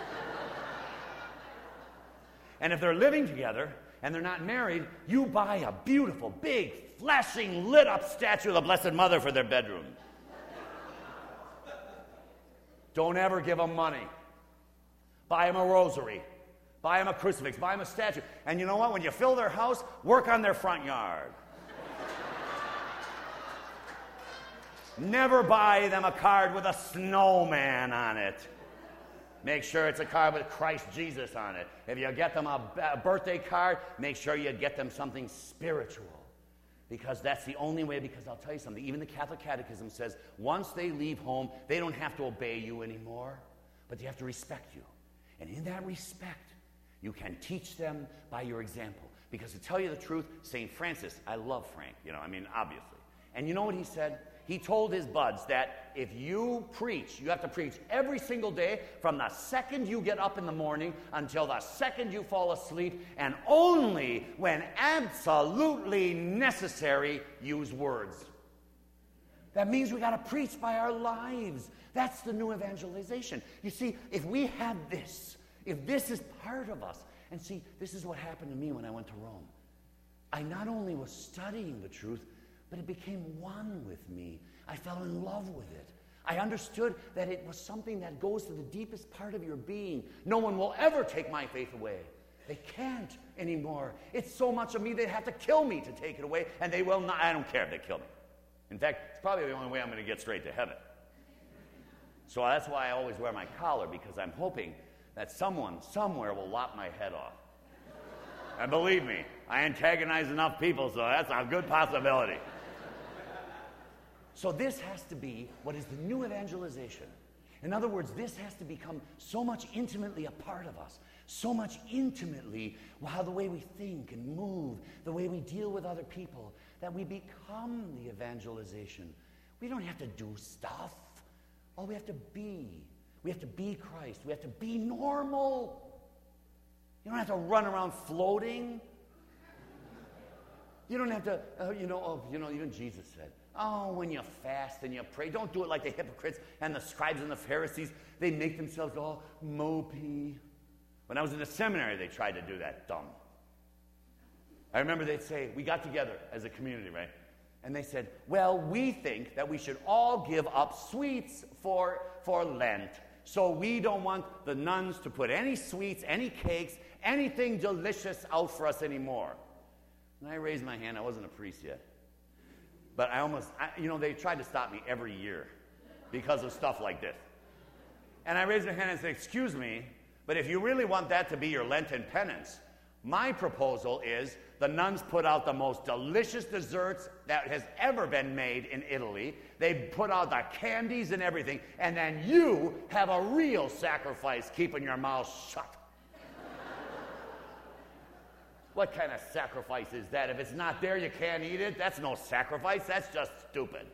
And if they're living together and they're not married, you buy a beautiful, big, flashing, lit-up statue of the Blessed Mother for their bedroom. Don't ever give them money. Buy them a rosary. Buy them a crucifix. Buy them a statue. And you know what? When you fill their house, work on their front yard. Never buy them a card with a snowman on it. Make sure it's a card with Christ Jesus on it. If you get them a, a birthday card, make sure you get them something spiritual. Because that's the only way, because I'll tell you something, even the Catholic Catechism says once they leave home, they don't have to obey you anymore, but they have to respect you. And in that respect, you can teach them by your example. Because to tell you the truth, Saint Francis, I love Frank, you know, I mean, obviously. And you know what he said? He told his buds that if you preach, you have to preach every single day from the second you get up in the morning until the second you fall asleep, and only when absolutely necessary, use words. That means we got to preach by our lives. That's the new evangelization. You see, if we had this, if this is part of us, and see, this is what happened to me when I went to Rome. I not only was studying the truth, but it became one with me. I fell in love with it. I understood that it was something that goes to the deepest part of your being. No one will ever take my faith away. They can't anymore. It's so much of me, they have to kill me to take it away, and they will not. I don't care if they kill me. In fact, it's probably the only way I'm going to get straight to heaven. So that's why I always wear my collar, because I'm hoping that someone somewhere will lop my head off. And believe me, I antagonize enough people, so that's a good possibility. So this has to be what is the new evangelization. In other words, this has to become so much intimately a part of us, so much intimately how the way we think and move, the way we deal with other people, that we become the evangelization. We don't have to do stuff. All we have to be. We have to be Christ. We have to be normal. You don't have to run around floating. You don't have to, uh, you know, oh, you know, even Jesus said, oh, when you fast and you pray, don't do it like the hypocrites and the scribes and the Pharisees. They make themselves all mopey. When I was in the seminary, they tried to do that. Dumb. I remember they'd say, we got together as a community, right? And they said, well, we think that we should all give up sweets for, for Lent. So we don't want the nuns to put any sweets, any cakes, anything delicious out for us anymore. And I raised my hand. I wasn't a priest yet. But I almost, I, you know, they tried to stop me every year because of stuff like this. And I raised my hand and said, excuse me, but if you really want that to be your Lenten penance, my proposal is the nuns put out the most delicious desserts that has ever been made in Italy. They put out the candies and everything, and then you have a real sacrifice keeping your mouth shut. What kind of sacrifice is that? If it's not there, you can't eat it. That's no sacrifice. That's just stupid.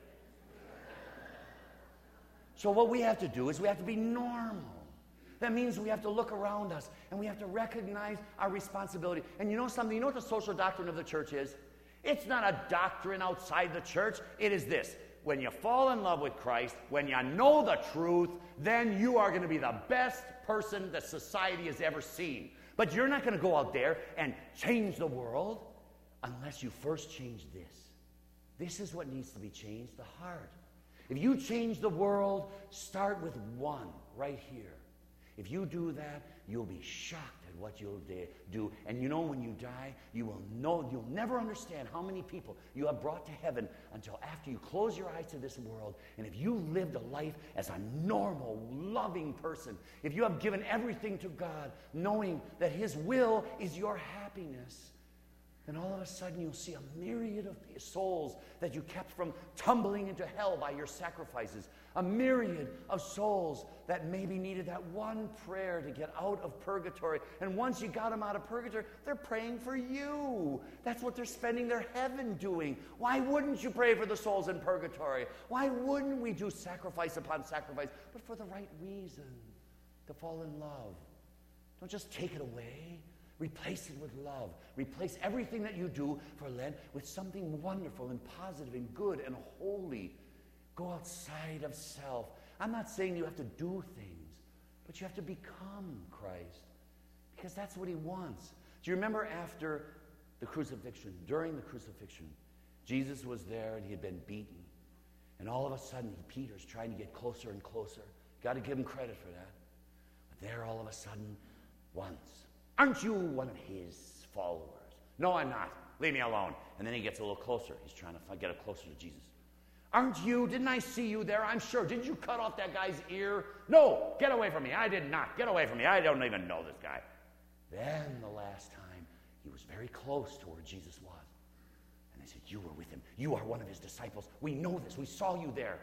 So what we have to do is we have to be normal. That means we have to look around us, and we have to recognize our responsibility. And you know something? You know what the social doctrine of the church is? It's not a doctrine outside the church. It is this. When you fall in love with Christ, when you know the truth, then you are going to be the best person that society has ever seen. But you're not going to go out there and change the world unless you first change this. This is what needs to be changed, the heart. If you change the world, start with one right here. If you do that, you'll be shocked at what you'll do. And you know, when you die, you will know, you'll never understand how many people you have brought to heaven until after you close your eyes to this world. And if you lived a life as a normal, loving person, if you have given everything to God, knowing that His will is your happiness, then all of a sudden you'll see a myriad of souls that you kept from tumbling into hell by your sacrifices. A myriad of souls that maybe needed that one prayer to get out of purgatory. And once you got them out of purgatory, they're praying for you. That's what they're spending their heaven doing. Why wouldn't you pray for the souls in purgatory? Why wouldn't we do sacrifice upon sacrifice? But for the right reason, to fall in love. Don't just take it away. Replace it with love. Replace everything that you do for Lent with something wonderful and positive and good and holy. Go outside of self. I'm not saying you have to do things, but you have to become Christ, because that's what He wants. Do you remember after the crucifixion, during the crucifixion, Jesus was there and He had been beaten. And all of a sudden, Peter's trying to get closer and closer. Got to give him credit for that. But there all of a sudden, once, aren't you one of His followers? No, I'm not. Leave me alone. And then he gets a little closer. He's trying to get up closer to Jesus. Aren't you? Didn't I see you there? I'm sure. Did you cut off that guy's ear? No, get away from me. I did not. Get away from me. I don't even know this guy. Then the last time, he was very close to where Jesus was. And they said, you were with Him. You are one of His disciples. We know this. We saw you there.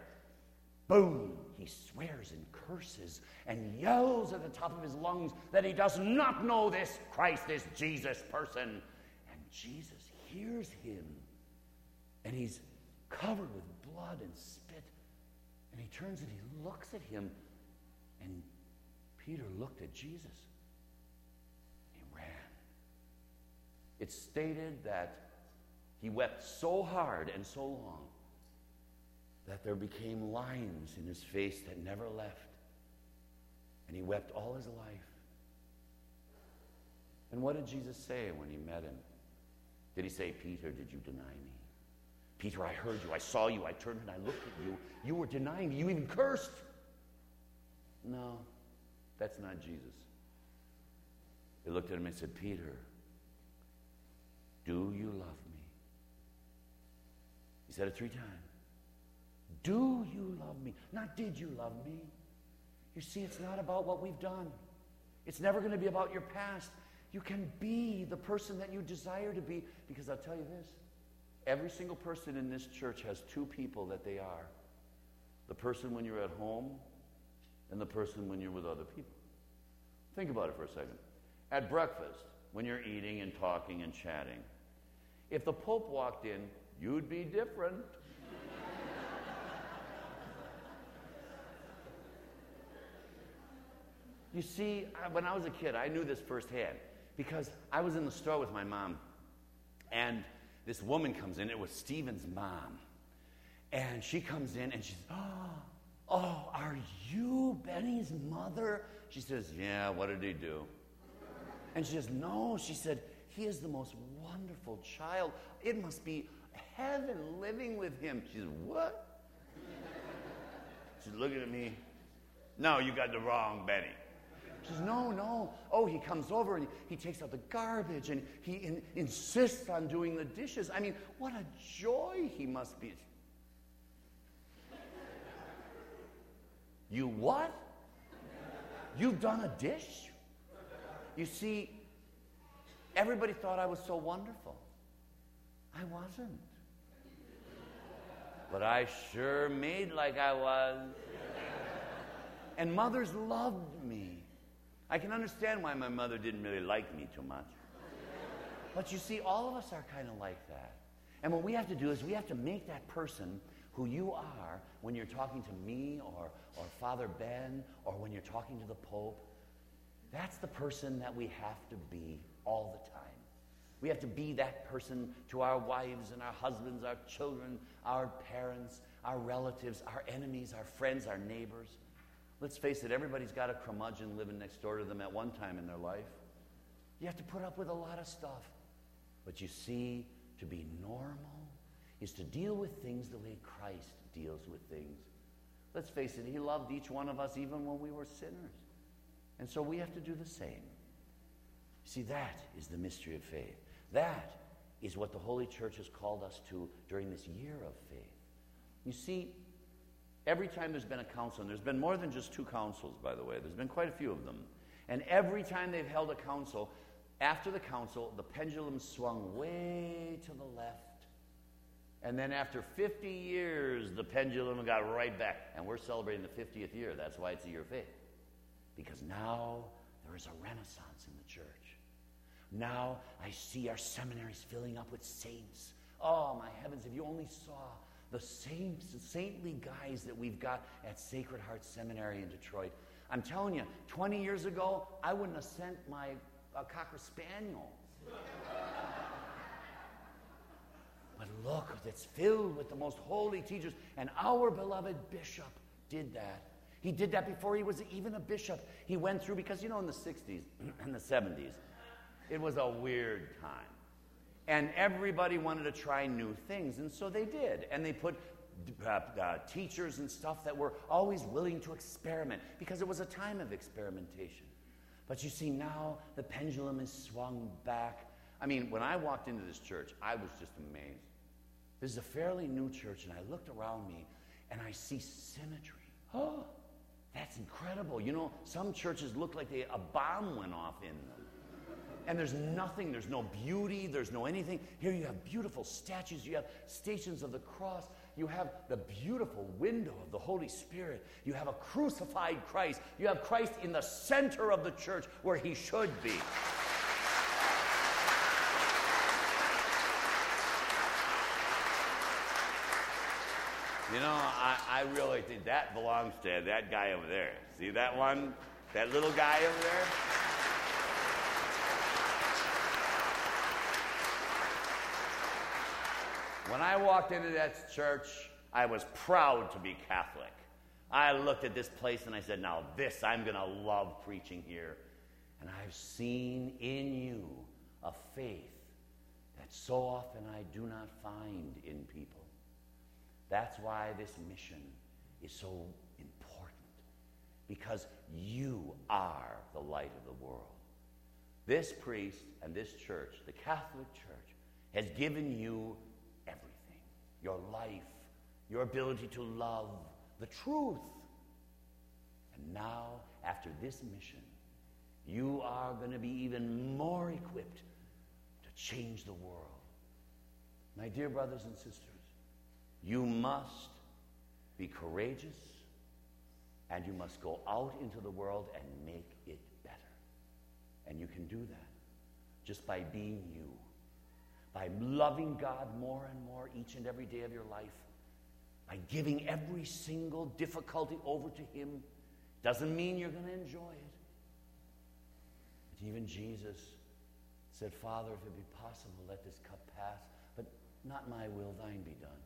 Boom. He swears and curses and yells at the top of his lungs that he does not know this Christ, this Jesus person. And Jesus hears him. And he's covered with blood and spit. And he turns and he looks at him. And Peter looked at Jesus. He ran. It's stated that he wept so hard and so long that there became lines in his face that never left. And he wept all his life. And what did Jesus say when he met him? Did he say, Peter, did you deny me? Peter, I heard you, I saw you, I turned and I looked at you. You were denying me, you even cursed. No, that's not Jesus. He looked at him and said, Peter, do you love me? He said it three times. Do you love me? Not did you love me? You see, it's not about what we've done. It's never going to be about your past. You can be the person that you desire to be, because I'll tell you this. Every single person in this church has two people that they are. The person when you're at home and the person when you're with other people. Think about it for a second. At breakfast, when you're eating and talking and chatting, if the Pope walked in, you'd be different. You see, when I was a kid, I knew this firsthand because I was in the store with my mom, and this woman comes in. It was Stephen's mom. And she comes in, and she's, oh, oh, are you Benny's mother? She says, yeah, what did he do? And she says, no. She said, he is the most wonderful child. It must be heaven living with him. She says, what? She's looking at me. No, you got the wrong Benny. She says, no, no. Oh, he comes over and he takes out the garbage and he in, insists on doing the dishes. I mean, what a joy he must be. You what? You've done a dish? You see, everybody thought I was so wonderful. I wasn't. But I sure made like I was. And mothers loved me. I can understand why my mother didn't really like me too much. But you see, all of us are kind of like that. And what we have to do is we have to make that person who you are when you're talking to me or, or Father Ben or when you're talking to the Pope. That's the person that we have to be all the time. We have to be that person to our wives and our husbands, our children, our parents, our relatives, our enemies, our friends, our neighbors. Let's face it, everybody's got a curmudgeon living next door to them at one time in their life. You have to put up with a lot of stuff. But you see, to be normal is to deal with things the way Christ deals with things. Let's face it, he loved each one of us even when we were sinners. And so we have to do the same. See, that is the mystery of faith. That is what the Holy Church has called us to during this year of faith. You see, every time there's been a council, and there's been more than just two councils, by the way. There's been quite a few of them. And every time they've held a council, after the council, the pendulum swung way to the left. And then after fifty years, the pendulum got right back. And we're celebrating the fiftieth year. That's why it's a year of faith. Because now there is a renaissance in the church. Now I see our seminaries filling up with saints. Oh, my heavens, if you only saw the saints, the saintly guys that we've got at Sacred Heart Seminary in Detroit. I'm telling you, twenty years ago, I wouldn't have sent my uh, Cocker Spaniel. But look, it's filled with the most holy teachers. And our beloved bishop did that. He did that before he was even a bishop. He went through, because, you know, in the sixties and the seventies, it was a weird time. And everybody wanted to try new things, and so they did. And they put uh, uh, teachers and stuff that were always willing to experiment, because it was a time of experimentation. But you see, now the pendulum is swung back. I mean, when I walked into this church, I was just amazed. This is a fairly new church, and I looked around me, and I see symmetry. Oh, that's incredible. You know, some churches look like they, a bomb went off in them. And there's nothing, there's no beauty, there's no anything. Here you have beautiful statues, you have stations of the cross, you have the beautiful window of the Holy Spirit, you have a crucified Christ, you have Christ in the center of the church where he should be. You know, I, I really think that belongs to that guy over there. See that one? That little guy over there? When I walked into that church, I was proud to be Catholic. I looked at this place and I said, now this, I'm going to love preaching here. And I've seen in you a faith that so often I do not find in people. That's why this mission is so important, because you are the light of the world. This priest and this church, the Catholic Church, has given you everything. Your life, your ability to love, the truth. And now, after this mission, you are going to be even more equipped to change the world. My dear brothers and sisters, you must be courageous, and you must go out into the world and make it better. And you can do that just by being you, by loving God more and more each and every day of your life, by giving every single difficulty over to Him. Doesn't mean you're going to enjoy it. But even Jesus said, Father, if it be possible, let this cup pass, but not my will, thine be done.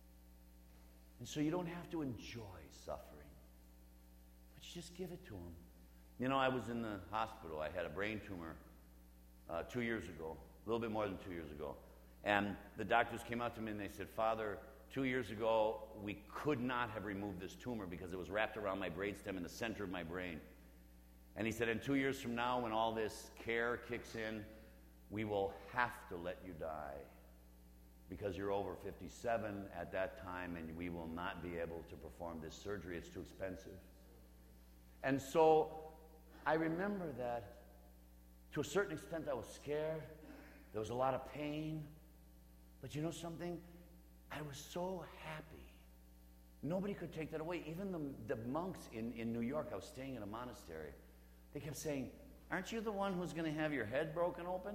And so you don't have to enjoy suffering, but you just give it to Him. You know, I was in the hospital. I had a brain tumor uh, two years ago, a little bit more than two years ago. And the doctors came out to me and they said, Father, two years ago, we could not have removed this tumor because it was wrapped around my brainstem in the center of my brain. And he said, and two years from now, when all this care kicks in, we will have to let you die because you're over fifty-seven at that time and we will not be able to perform this surgery. It's too expensive. And so I remember that to a certain extent I was scared. There was a lot of pain. But you know something? I was so happy. Nobody could take that away. Even the, the monks in, in New York, I was staying in a monastery, they kept saying, aren't you the one who's going to have your head broken open?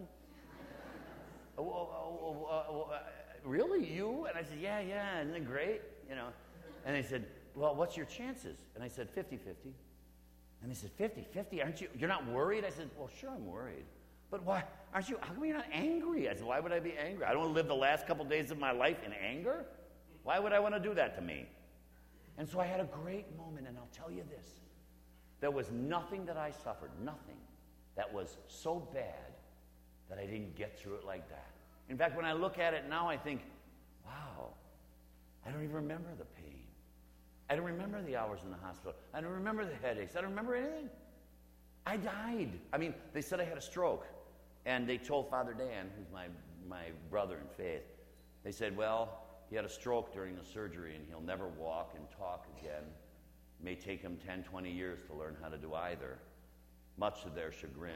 oh, oh, oh, oh, oh, uh, really, you? And I said, yeah, yeah, isn't it great? You know. And they said, well, what's your chances? And I said, fifty-fifty. And they said, fifty-fifty? Aren't you, you're not worried? I said, well, sure, I'm worried. But why, aren't you, how come you're not angry? I said, why would I be angry? I don't want to live the last couple days of my life in anger. Why would I want to do that to me? And so I had a great moment, and I'll tell you this. There was nothing that I suffered, nothing that was so bad that I didn't get through it like that. In fact, when I look at it now, I think, wow, I don't even remember the pain. I don't remember the hours in the hospital. I don't remember the headaches. I don't remember anything. I died. I mean, they said I had a stroke. And they told Father Dan, who's my, my brother in faith, they said, well, he had a stroke during the surgery and he'll never walk and talk again. It may take him ten, twenty years to learn how to do either, much to their chagrin.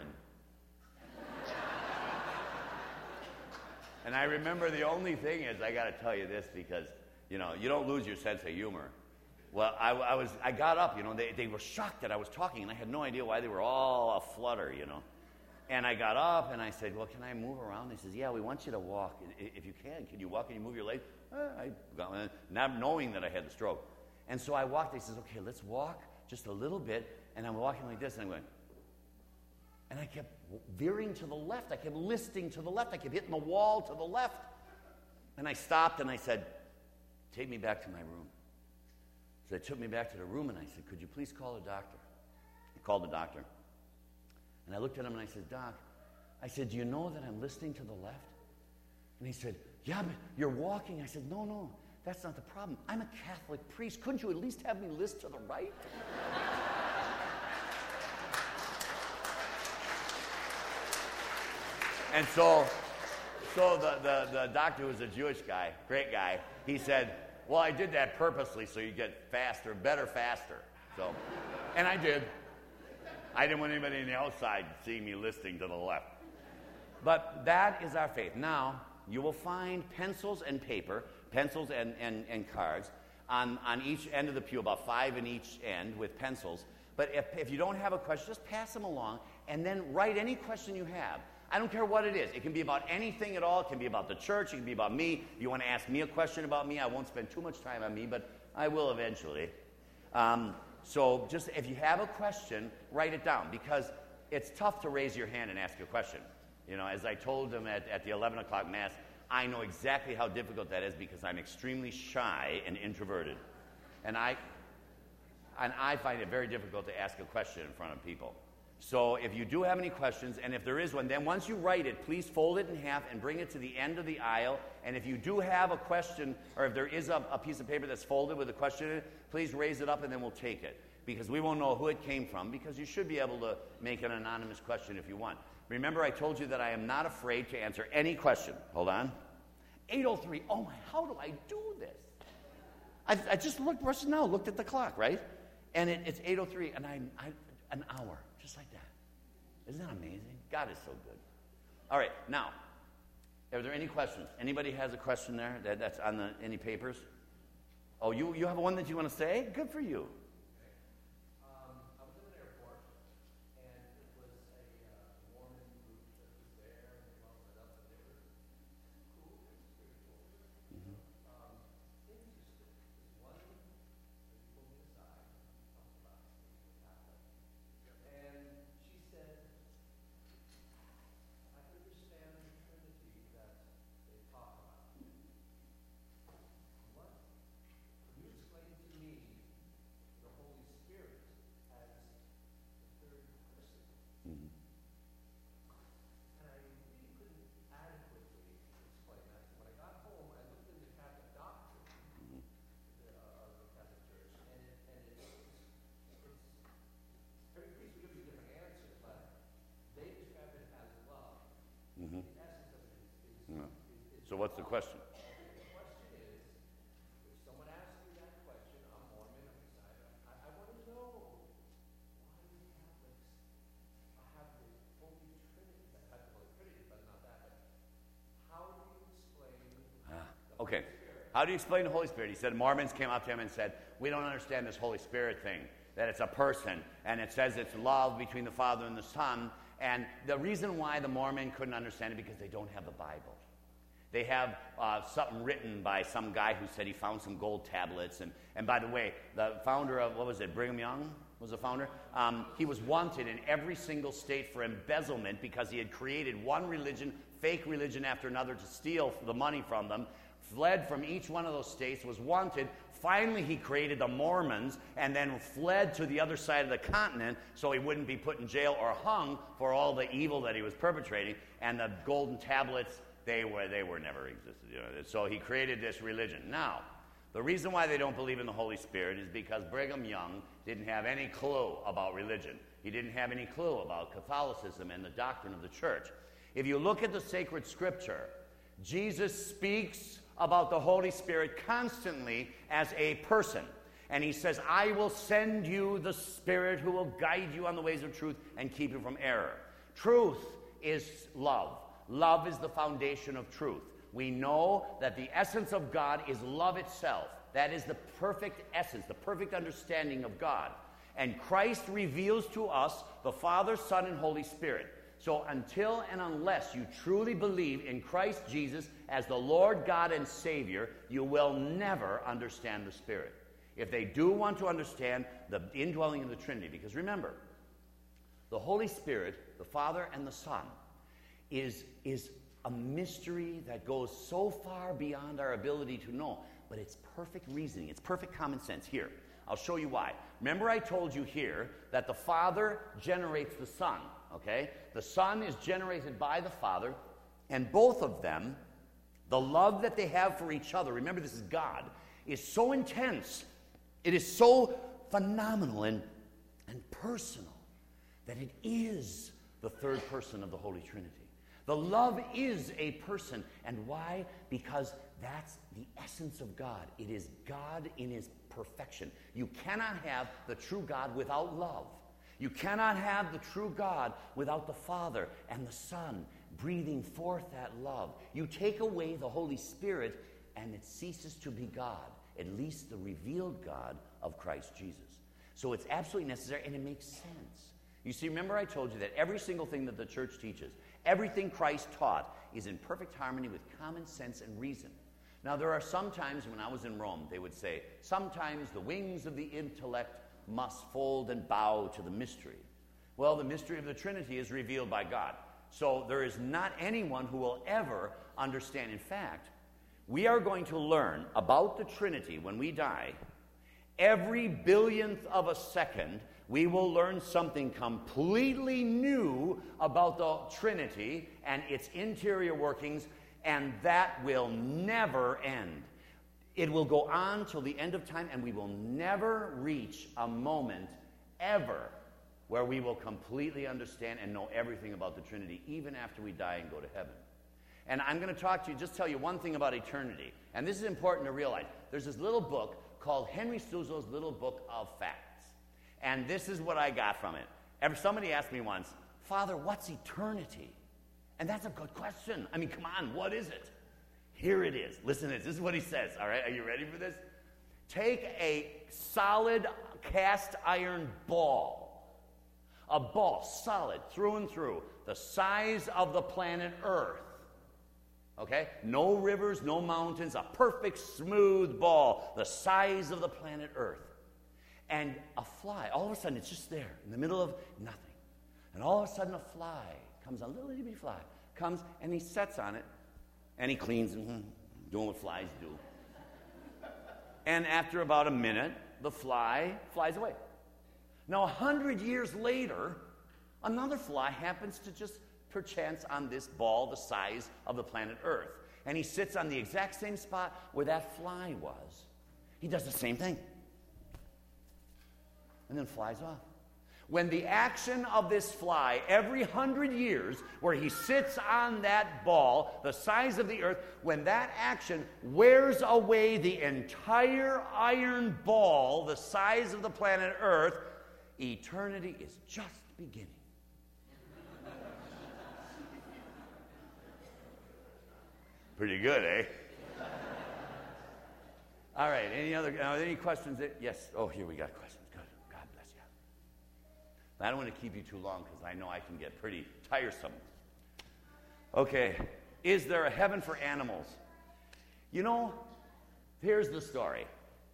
And I remember the only thing is, I got to tell you this because, you know, you don't lose your sense of humor. Well, I, I was, I got up, you know, they, they were shocked that I was talking, and I had no idea why they were all aflutter, you know. And I got up, and I said, well, can I move around? They says, yeah, we want you to walk. If you can, can you walk? Can you move your legs? Uh, I got, not knowing that I had the stroke. And so I walked. They says, okay, let's walk just a little bit. And I'm walking like this, and I'm going. And I kept veering to the left. I kept listing to the left. I kept hitting the wall to the left. And I stopped, and I said, take me back to my room. So they took me back to the room, and I said, could you please call a doctor? I called the doctor. And I looked at him and I said, Doc, I said, do you know that I'm listening to the left? And he said, yeah, but you're walking. I said, no, no, that's not the problem. I'm a Catholic priest. Couldn't you at least have me list to the right? And so, so the, the, the doctor was a Jewish guy, great guy. He said, well, I did that purposely so you get faster, better faster. So, and I did. I didn't want anybody on the outside seeing me listing to the left. But that is our faith. Now, you will find pencils and paper, pencils and, and, and cards on, on each end of the pew, about five in each end with pencils. But if, if you don't have a question, just pass them along and then write any question you have. I don't care what it is. It can be about anything at all. It can be about the church. It can be about me. If you want to ask me a question about me, I won't spend too much time on me, but I will eventually. Um, So just if you have a question, write it down, because it's tough to raise your hand and ask a question. You know, as I told them at, at the eleven o'clock Mass, I know exactly how difficult that is because I'm extremely shy and introverted. And I, and I find it very difficult to ask a question in front of people. So if you do have any questions, and if there is one, then once you write it, please fold it in half and bring it to the end of the aisle. And if you do have a question, or if there is a, a piece of paper that's folded with a question in it, please raise it up and then we'll take it. Because we won't know who it came from, because you should be able to make an anonymous question if you want. Remember, I told you that I am not afraid to answer any question. Hold on. eight oh three. Oh my, how do I do this? I, I just looked just now, looked at the clock, right? And it, it's eight oh three, and I'm I, an hour, just like that. Isn't that amazing? God is so good. All right, now, are there any questions? Anybody has a question there that, that's on the any papers? Oh, you, you have one that you want to say? Good for you. So what's the question? The question is, if someone asks you that question, I'm Mormon, I'm excited, I, I want to know why do Catholics have the Holy Trinity, have the Holy Trinity, but not that, but how do you explain ah, okay. How do you explain the Holy Spirit? He said Mormons came up to him and said, we don't understand this Holy Spirit thing, that it's a person, and it says it's love between the Father and the Son, and the reason why the Mormon couldn't understand it because they don't have the Bible. They have uh, something written by some guy who said he found some gold tablets. And, and by the way, the founder of, what was it, Brigham Young was the founder? Um, he was wanted in every single state for embezzlement because he had created one religion, fake religion after another to steal the money from them, fled from each one of those states, was wanted. Finally, he created the Mormons and then fled to the other side of the continent so he wouldn't be put in jail or hung for all the evil that he was perpetrating. And the golden tablets, They were they were never existed. You know? So he created this religion. Now, the reason why they don't believe in the Holy Spirit is because Brigham Young didn't have any clue about religion. He didn't have any clue about Catholicism and the doctrine of the church. If you look at the sacred scripture, Jesus speaks about the Holy Spirit constantly as a person. And he says, I will send you the Spirit who will guide you on the ways of truth and keep you from error. Truth is love. Love is the foundation of truth. We know that the essence of God is love itself. That is the perfect essence, the perfect understanding of God. And Christ reveals to us the Father, Son, and Holy Spirit. So until and unless you truly believe in Christ Jesus as the Lord God and Savior, you will never understand the Spirit. If they do want to understand the indwelling of the Trinity, because remember, the Holy Spirit, the Father and the Son, is, is a mystery that goes so far beyond our ability to know, but it's perfect reasoning. It's perfect common sense. Here, I'll show you why. Remember I told you here that the Father generates the Son, okay? The Son is generated by the Father, and both of them, the love that they have for each other, remember this is God, is so intense, it is so phenomenal and, and personal that it is the third person of the Holy Trinity. The love is a person. And why? Because that's the essence of God. It is God in his perfection. You cannot have the true God without love. You cannot have the true God without the Father and the Son breathing forth that love. You take away the Holy Spirit and it ceases to be God, at least the revealed God of Christ Jesus. So it's absolutely necessary and it makes sense. You see, remember I told you that every single thing that the church teaches, everything Christ taught, is in perfect harmony with common sense and reason. Now, there are some times when I was in Rome, they would say, sometimes the wings of the intellect must fold and bow to the mystery. Well, the mystery of the Trinity is revealed by God. So there is not anyone who will ever understand. In fact, we are going to learn about the Trinity when we die every billionth of a second we will learn something completely new about the Trinity and its interior workings, and that will never end. It will go on till the end of time, and we will never reach a moment ever where we will completely understand and know everything about the Trinity, even after we die and go to heaven. And I'm going to talk to you, just tell you one thing about eternity. And this is important to realize. There's this little book called Henry Suso's Little Book of Facts. And this is what I got from it. Ever, somebody asked me once, Father, what's eternity? And that's a good question. I mean, come on, what is it? Here it is. Listen to this. This is what he says. All right, are you ready for this? Take a solid cast iron ball, a ball, solid, through and through, the size of the planet Earth. Okay? No rivers, no mountains, a perfect smooth ball, the size of the planet Earth. And a fly, all of a sudden, it's just there in the middle of nothing. And all of a sudden, a fly comes, a little bitty fly, comes and he sets on it and he cleans it, doing what flies do. And after about a minute, the fly flies away. Now, a hundred years later, another fly happens to just perchance on this ball the size of the planet Earth. And he sits on the exact same spot where that fly was. He does the same thing. And then flies off. When the action of this fly, every hundred years, where he sits on that ball, the size of the earth, when that action wears away the entire iron ball, the size of the planet Earth, eternity is just beginning. Pretty good, eh? All right, any other, are there any questions? That, yes, oh, here we got questions. Good, God bless you. I don't want to keep you too long because I know I can get pretty tiresome. Okay, is there a heaven for animals? You know, here's the story.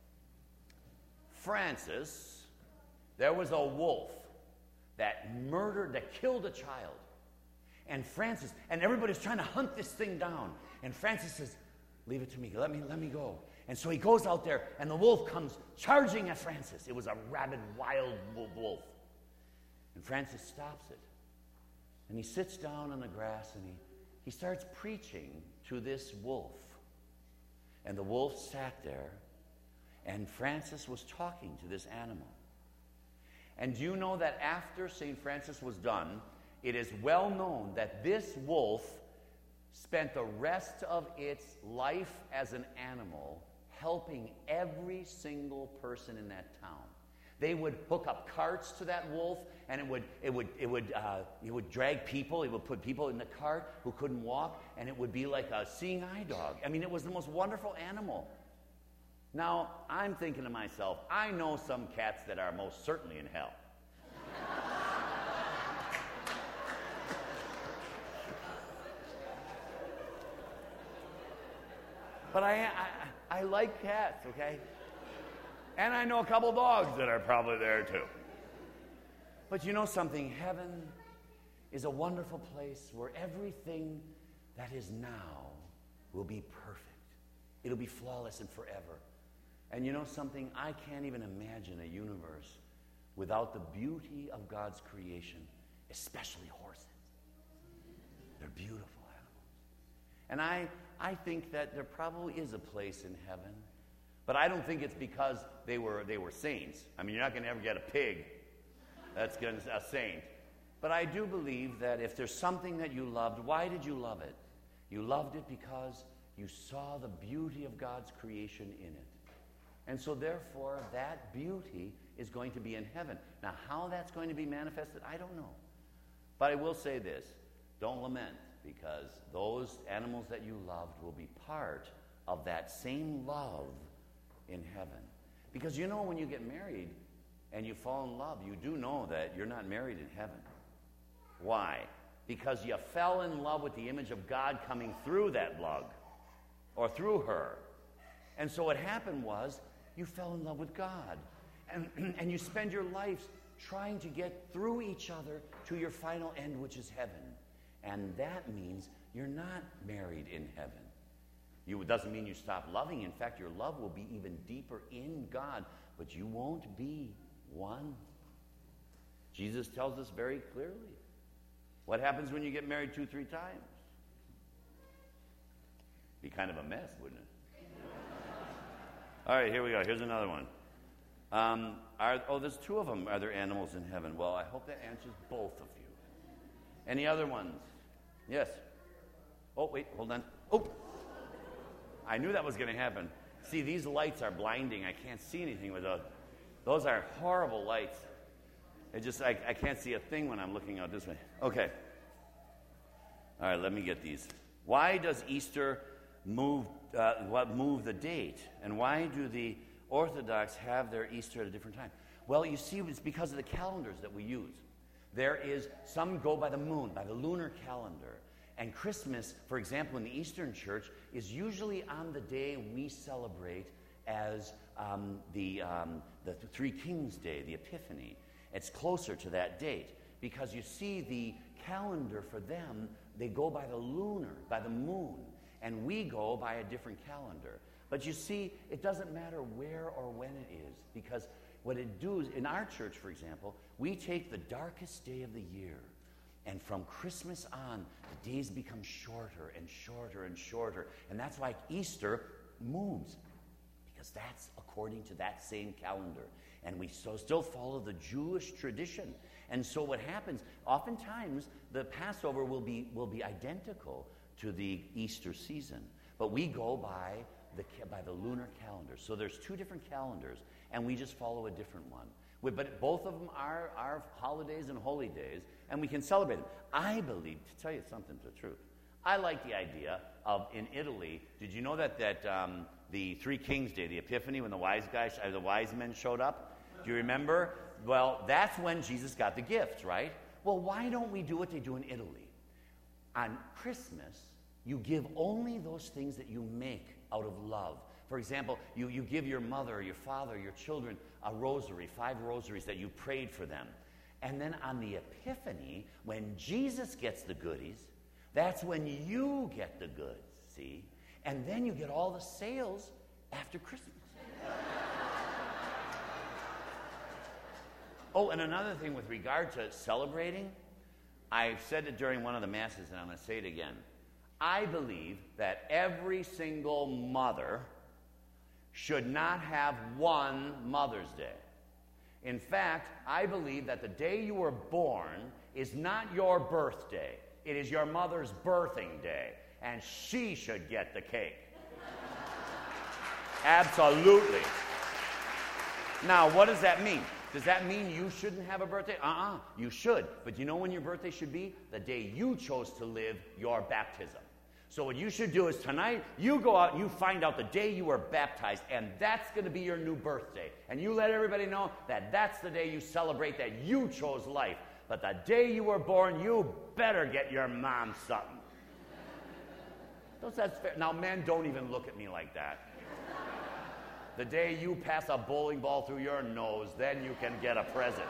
Francis, there was a wolf that murdered, that killed a child. And Francis, and everybody's trying to hunt this thing down. And Francis says, leave it to me, let me, let me go. And so he goes out there, and the wolf comes charging at Francis. It was a rabid, wild wolf. And Francis stops it. And he sits down on the grass, and he, he starts preaching to this wolf. And the wolf sat there, and Francis was talking to this animal. And do you know that after Saint Francis was done, it is well known that this wolf spent the rest of its life as an animal helping every single person in that town. They would hook up carts to that wolf, and it would it would it would uh, it would drag people. It would put people in the cart who couldn't walk, and it would be like a seeing eye dog. I mean, it was the most wonderful animal. Now I'm thinking to myself, I know some cats that are most certainly in hell. But I, I, I like cats, okay? And I know a couple dogs that are probably there too. But you know something? Heaven is a wonderful place where everything that is now will be perfect. It'll be flawless and forever. And you know something? I can't even imagine a universe without the beauty of God's creation, especially horses. They're beautiful animals. And I... I think that there probably is a place in heaven, but I don't think it's because they were they were saints. I mean, you're not going to ever get a pig that's going to a saint. But I do believe that if there's something that you loved, why did you love it? You loved it because you saw the beauty of God's creation in it. And so therefore, that beauty is going to be in heaven. Now, how that's going to be manifested, I don't know. But I will say this, don't lament. Because those animals that you loved will be part of that same love in heaven. Because you know when you get married and you fall in love, you do know that you're not married in heaven. Why? Because you fell in love with the image of God coming through that lug or through her. And so what happened was you fell in love with God. And, and you spend your lives trying to get through each other to your final end, which is heaven. And that means you're not married in heaven. You, it doesn't mean you stop loving. In fact, your love will be even deeper in God, but you won't be one Jesus tells us very clearly. What happens when you get married two, three times? Be kind of a mess, wouldn't it? All right, here we go. Here's another one. Um, are, oh, there's two of them. Are there animals in heaven? Well, I hope that answers both of you. Any other ones? Yes. Oh, wait, hold on. Oh, I knew that was going to happen. See, these lights are blinding. I can't see anything with those. Those are horrible lights. It just, I, I can't see a thing when I'm looking out this way. Okay. All right, let me get these. Why does Easter move, uh, what move the date? And why do the Orthodox have their Easter at a different time? Well, you see, it's because of the calendars that we use. There is, some go by the moon, by the lunar calendar. And Christmas, for example, in the Eastern Church, is usually on the day we celebrate as um, the, um, the Three Kings Day, the Epiphany. It's closer to that date because you see the calendar for them, they go by the lunar, by the moon, and we go by a different calendar. But you see, it doesn't matter where or when it is, because what it does, in our church, for example, we take the darkest day of the year, and from Christmas on, the days become shorter and shorter and shorter, and that's why Easter moves, because that's according to that same calendar. And we so still follow the Jewish tradition. And so what happens, oftentimes the Passover will be will be identical to the Easter season. But we go by the by the lunar calendar. So there's two different calendars, and we just follow a different one. We, but both of them are, are holidays and holy days, and we can celebrate them. I believe, to tell you something to the truth, I like the idea of, in Italy, did you know that, that um, the Three Kings Day, the Epiphany, when the wise guys, uh, the wise men showed up? Do you remember? Well, that's when Jesus got the gifts, right? Well, why don't we do what they do in Italy? On Christmas, you give only those things that you make out of love. For example, you, you give your mother, or your father, your children a rosary, five rosaries that you prayed for them. And then on the Epiphany, when Jesus gets the goodies, that's when you get the goods, see? And then you get all the sales after Christmas. Oh, and another thing with regard to celebrating, I've said it during one of the masses, and I'm going to say it again. I believe that every single mother should not have one Mother's Day. In fact, I believe that the day you were born is not your birthday. It is your mother's birthing day, and she should get the cake. Absolutely. Now, what does that mean? Does that mean you shouldn't have a birthday? Uh-uh, you should. But you know when your birthday should be? The day you chose to live your baptism. So what you should do is tonight, you go out and you find out the day you were baptized, and that's going to be your new birthday. And you let everybody know that that's the day you celebrate that you chose life. But the day you were born, you better get your mom something. That's fair. Now, men, don't even look at me like that. The day you pass a bowling ball through your nose, then you can get a present.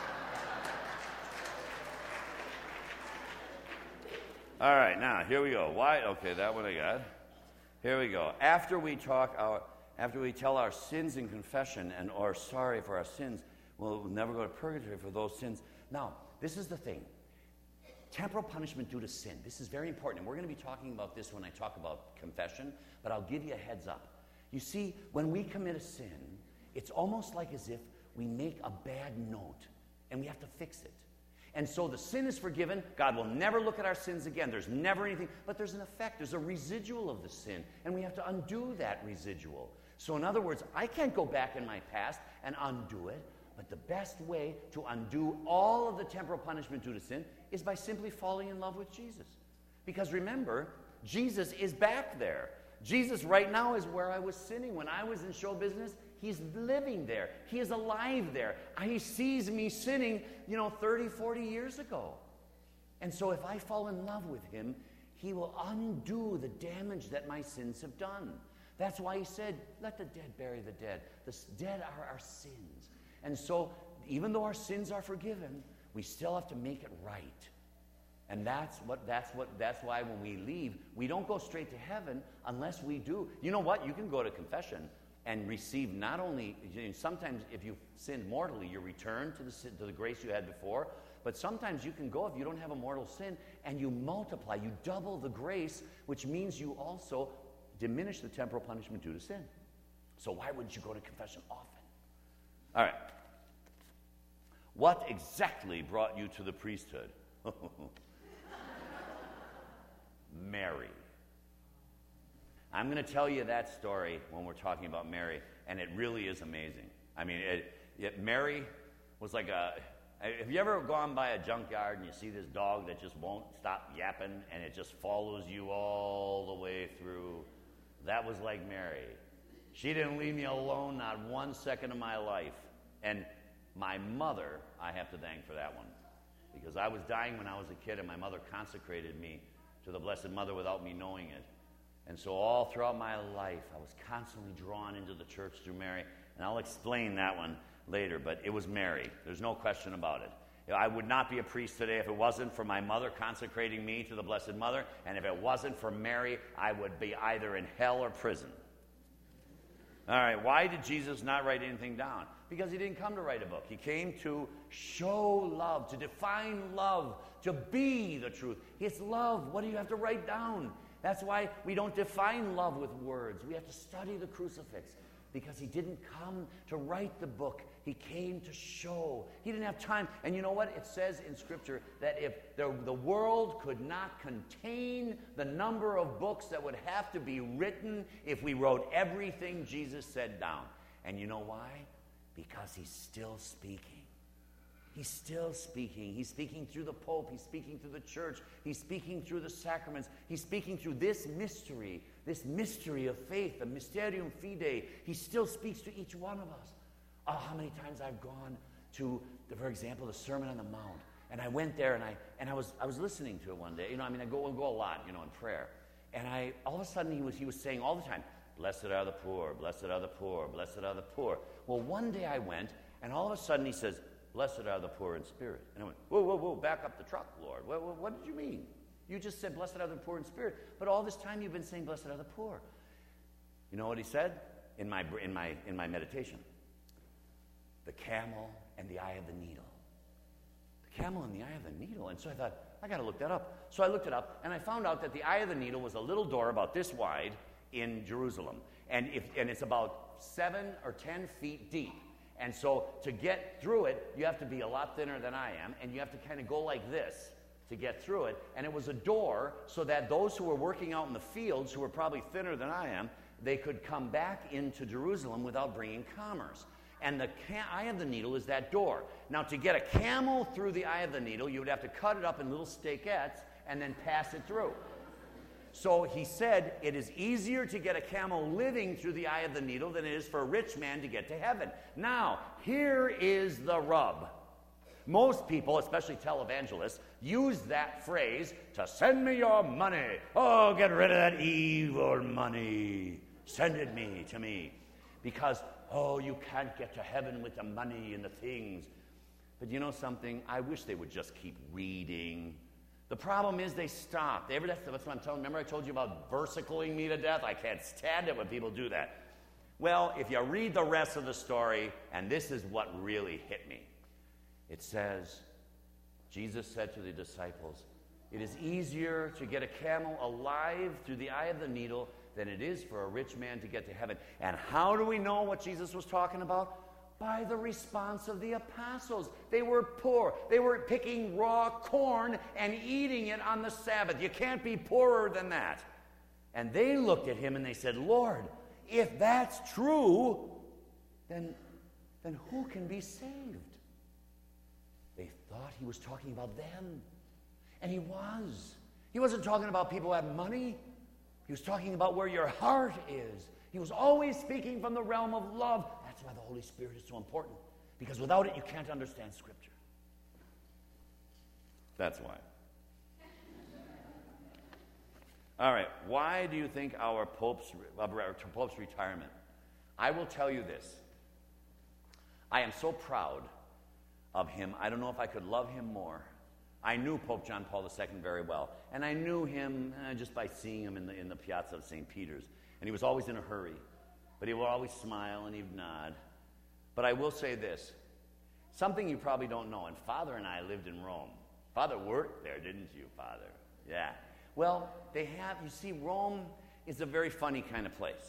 All right, now, here we go. Why? Okay, that one I got. Here we go. After we talk our, after we tell our sins in confession and are sorry for our sins, we'll never go to purgatory for those sins. Now, this is the thing. Temporal punishment due to sin. This is very important. And we're going to be talking about this when I talk about confession, but I'll give you a heads up. You see, when we commit a sin, it's almost like as if we make a bad note, and we have to fix it. And so the sin is forgiven. God will never look at our sins again. There's never anything, but there's an effect. There's a residual of the sin, and we have to undo that residual. So in other words, I can't go back in my past and undo it, but the best way to undo all of the temporal punishment due to sin is by simply falling in love with Jesus. Because remember, Jesus is back there. Jesus right now is where I was sinning. When I was in show business, he's living there. He is alive there. He sees me sinning, you know, thirty, forty years ago. And so if I fall in love with him, he will undo the damage that my sins have done. That's why he said, let the dead bury the dead. The dead are our sins. And so even though our sins are forgiven, we still have to make it right. And that's what that's what that's why when we leave, we don't go straight to heaven unless we do. You know what? You can go to confession, and receive not only, you know, sometimes if you sinned mortally, you return to the, sin, to the grace you had before, but sometimes you can go if you don't have a mortal sin and you multiply, you double the grace, which means you also diminish the temporal punishment due to sin. So why wouldn't you go to confession often? All right. What exactly brought you to the priesthood? Mary. I'm going to tell you that story when we're talking about Mary, and it really is amazing. I mean, it, it, Mary was like a... Have you ever gone by a junkyard and you see this dog that just won't stop yapping, and it just follows you all the way through? That was like Mary. She didn't leave me alone not one second of my life. And my mother, I have to thank for that one, because I was dying when I was a kid, and my mother consecrated me to the Blessed Mother without me knowing it. And so all throughout my life, I was constantly drawn into the church through Mary. And I'll explain that one later, but it was Mary. There's no question about it. I would not be a priest today if it wasn't for my mother consecrating me to the Blessed Mother, and if it wasn't for Mary, I would be either in hell or prison. All right, why did Jesus not write anything down? Because he didn't come to write a book. He came to show love, to define love, to be the truth. It's love. What do you have to write down? That's why we don't define love with words. We have to study the crucifix, because he didn't come to write the book. He came to show. He didn't have time. And you know what? It says in Scripture that if the, the world could not contain the number of books that would have to be written if we wrote everything Jesus said down. And you know why? Because he's still speaking. He's still speaking. He's speaking through the Pope. He's speaking through the church. He's speaking through the sacraments. He's speaking through this mystery, this mystery of faith, the Mysterium Fidei. He still speaks to each one of us. Oh, how many times I've gone to, the, for example, the Sermon on the Mount, and I went there and I and I was I was listening to it one day. You know, I mean, I go and go a lot, you know, in prayer, and I all of a sudden he was he was saying all the time, "Blessed are the poor, blessed are the poor, blessed are the poor." Well, one day I went, and all of a sudden he says, "Blessed are the poor in spirit." And I went, whoa, whoa, whoa, back up the truck, Lord. What, what, what did you mean? You just said, "Blessed are the poor in spirit." But all this time you've been saying, "Blessed are the poor." You know what he said in my, in my, in my meditation? The camel and the eye of the needle. The camel and the eye of the needle. And so I thought, I got to look that up. So I looked it up, and I found out that the eye of the needle was a little door about this wide in Jerusalem. And, if, and it's about seven or ten feet deep. And so to get through it, you have to be a lot thinner than I am, and you have to kind of go like this to get through it. And it was a door so that those who were working out in the fields, who were probably thinner than I am, they could come back into Jerusalem without bringing commerce. And the ca- eye of the needle is that door. Now, to get a camel through the eye of the needle, you would have to cut it up in little steakettes and then pass it through. So he said it is easier to get a camel living through the eye of the needle than it is for a rich man to get to heaven. Now, here is the rub. Most people, especially televangelists, use that phrase to send me your money. Oh, get rid of that evil money. Send it me to me. Because, oh, you can't get to heaven with the money and the things. But you know something? I wish they would just keep reading. The problem is they stop. They ever, that's what I'm telling you. Remember I told you about versicling me to death? I can't stand it when people do that. Well, if you read the rest of the story, and this is what really hit me. It says, Jesus said to the disciples, it is easier to get a camel alive through the eye of the needle than it is for a rich man to get to heaven. And how do we know what Jesus was talking about? By the response of the apostles. They were poor. They were picking raw corn and eating it on the Sabbath. You can't be poorer than that. And they looked at him and they said, Lord, if that's true, then, then who can be saved? They thought he was talking about them. And he was. He wasn't talking about people who have money. He was talking about where your heart is. He was always speaking from the realm of love. That's why the Holy Spirit is so important. Because without it, you can't understand Scripture. That's why. All right. Why do you think our Pope's, uh, Pope's retirement? I will tell you this. I am so proud of him. I don't know if I could love him more. I knew Pope John Paul the Second very well. And I knew him uh, just by seeing him in the, in the piazza of Saint Peter's. And he was always in a hurry. but he will always smile and he'd nod. But I will say this, something you probably don't know, and Father and I lived in Rome. Father worked there, didn't you, Father? Yeah. Well, they have, you see, Rome is a very funny kind of place.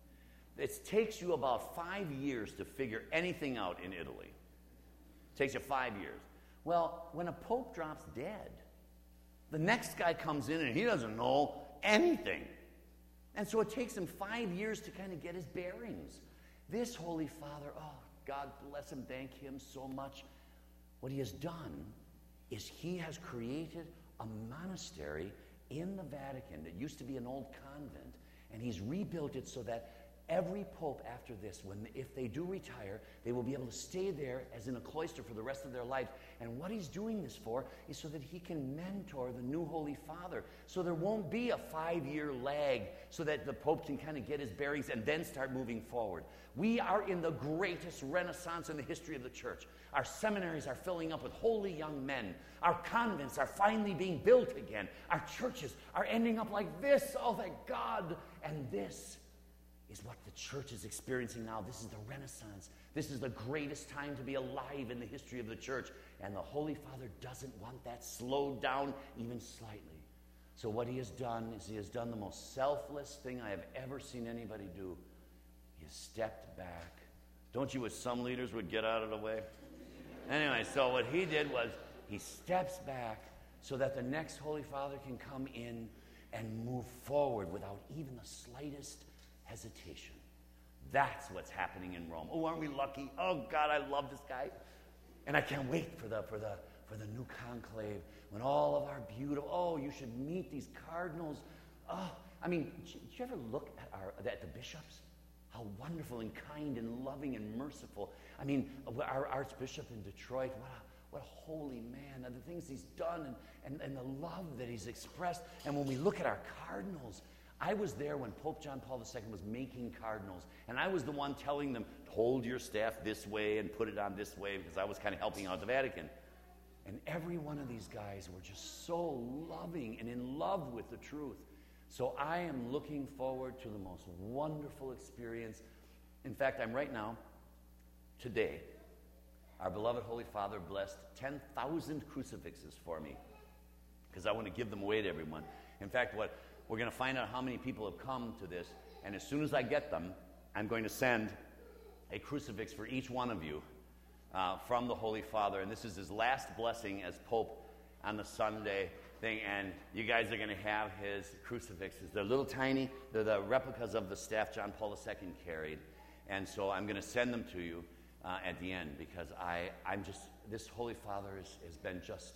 It takes you about five years to figure anything out in Italy. It takes you five years. Well, when a pope drops dead, the next guy comes in and he doesn't know anything. And so it takes him five years to kind of get his bearings. This Holy Father, oh, God bless him, thank him so much. What he has done is he has created a monastery in the Vatican that used to be an old convent, and he's rebuilt it so that every pope after this, when if they do retire, they will be able to stay there as in a cloister for the rest of their lives. And what he's doing this for is so that he can mentor the new Holy Father, so there won't be a five-year lag, so that the pope can kind of get his bearings and then start moving forward. We are in the greatest renaissance in the history of the church. Our seminaries are filling up with holy young men. Our convents are finally being built again. Our churches are ending up like this. Oh, thank God. And this is what the church is experiencing now. This is the Renaissance. This is the greatest time to be alive in the history of the church. And the Holy Father doesn't want that slowed down even slightly. So what he has done is he has done the most selfless thing I have ever seen anybody do. He has stepped back. Don't you wish some leaders would get out of the way? Anyway, so what he did was he steps back so that the next Holy Father can come in and move forward without even the slightest hesitation. That's what's happening in Rome. Oh, aren't we lucky? Oh, God, I love this guy. And I can't wait for the for the for the new conclave when all of our beautiful, oh, you should meet these cardinals. Oh, I mean, did you ever look at our at the bishops? How wonderful and kind and loving and merciful. I mean, our Archbishop in Detroit, what a, what a holy man. And the things he's done and, and, and the love that he's expressed. And when we look at our cardinals, I was there when Pope John Paul the Second was making cardinals. And I was the one telling them, hold your staff this way and put it on this way, because I was kind of helping out the Vatican. And every one of these guys were just so loving and in love with the truth. So I am looking forward to the most wonderful experience. In fact, I'm right now, today, our beloved Holy Father blessed ten thousand crucifixes for me, because I want to give them away to everyone. In fact, what we're going to find out how many people have come to this, and as soon as I get them, I'm going to send a crucifix for each one of you uh, from the Holy Father. And this is his last blessing as Pope on the Sunday thing, and you guys are going to have his crucifixes. They're little tiny. They're the replicas of the staff John Paul the Second carried. And so I'm going to send them to you uh, at the end, because I, I'm just, this Holy Father is, has been just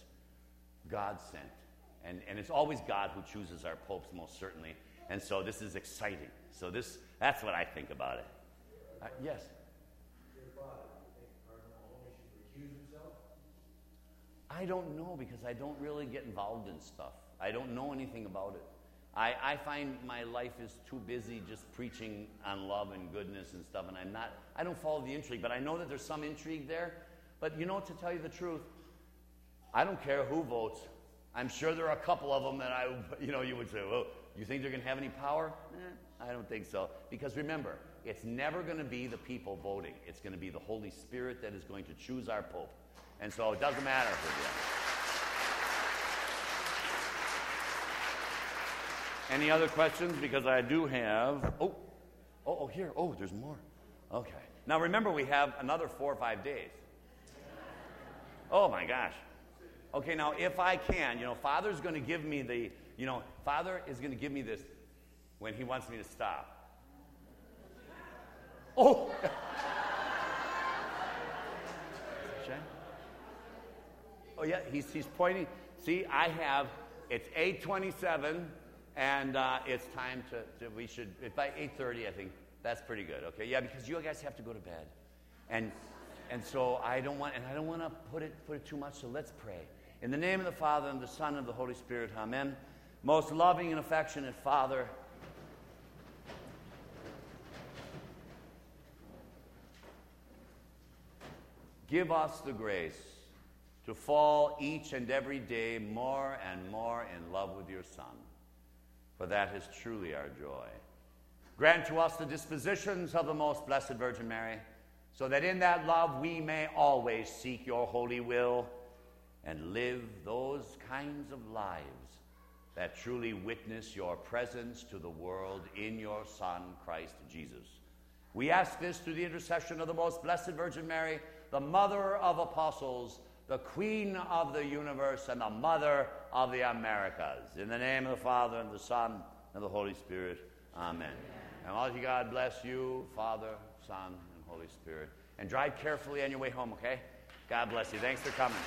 God sent. And, and it's always God who chooses our popes, most certainly. And so this is exciting. So this, that's what I think about it. Uh, yes? Your father, do you think Cardinal Olney should recuse himself? I don't know, because I don't really get involved in stuff. I don't know anything about it. I, I find my life is too busy just preaching on love and goodness and stuff, and I'm not, I don't follow the intrigue, but I know that there's some intrigue there. But you know, to tell you the truth, I don't care who votes. I'm sure there are a couple of them that I, you know, you would say, well, you think they're going to have any power? Eh, I don't think so. Because remember, it's never going to be the people voting. It's going to be the Holy Spirit that is going to choose our Pope. And so it doesn't matter for you. Any other questions? Because I do have, oh, oh, oh, here, oh, there's more. Okay. Now remember, we have another four or five days. Oh my gosh. Okay, now if I can, you know, Father's going to give me the, you know, Father is going to give me this when he wants me to stop. Oh! Oh, yeah, he's, he's pointing. See, I have, it's eight twenty-seven, and uh, it's time to, to, we should, it's by eight thirty, I think. That's pretty good, okay? Yeah, because you guys have to go to bed. And and so I don't want, and I don't want to put it, put it too much, so let's pray. In the name of the Father, and the Son, and the Holy Spirit, amen. Most loving and affectionate Father, give us the grace to fall each and every day more and more in love with your Son, for that is truly our joy. Grant to us the dispositions of the most blessed Virgin Mary, so that in that love we may always seek your holy will and live those kinds of lives that truly witness your presence to the world in your Son, Christ Jesus. We ask this through the intercession of the most blessed Virgin Mary, the mother of apostles, the queen of the universe, and the mother of the Americas. In the name of the Father, and the Son, and the Holy Spirit. Amen. Amen. And Almighty God bless you, Father, Son, and Holy Spirit. And drive carefully on your way home, okay? God bless you. Thanks for coming.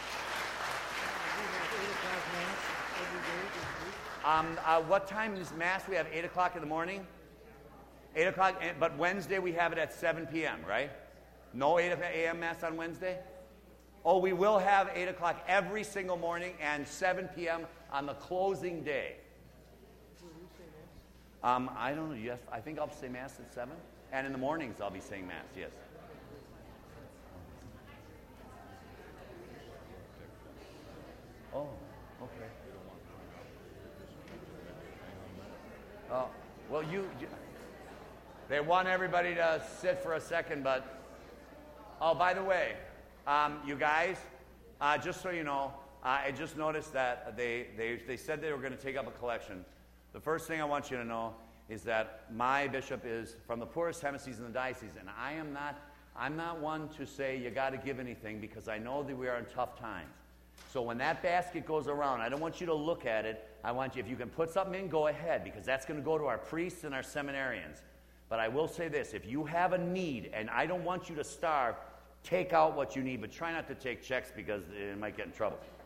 Um, uh, what time is Mass? We have eight o'clock in the morning? eight o'clock, but Wednesday we have it at seven p.m., right? No eight a.m. Mass on Wednesday? Oh, we will have eight o'clock every single morning and seven p.m. on the closing day. Um, I don't know. Yes, I think I'll say Mass at seven. And in the mornings I'll be saying Mass, yes. Oh, okay. Oh, well, you, you, they want everybody to sit for a second, but, oh, by the way, um, you guys, uh, just so you know, uh, I just noticed that they, they, they said they were going to take up a collection. The first thing I want you to know is that my bishop is from the poorest hemises in the diocese, and I am not, I'm not one to say you got to give anything, because I know that we are in tough times. So when that basket goes around, I don't want you to look at it. I want you, if you can put something in, go ahead, because that's going to go to our priests and our seminarians. But I will say this, if you have a need, and I don't want you to starve, take out what you need, but try not to take checks, because it might get in trouble.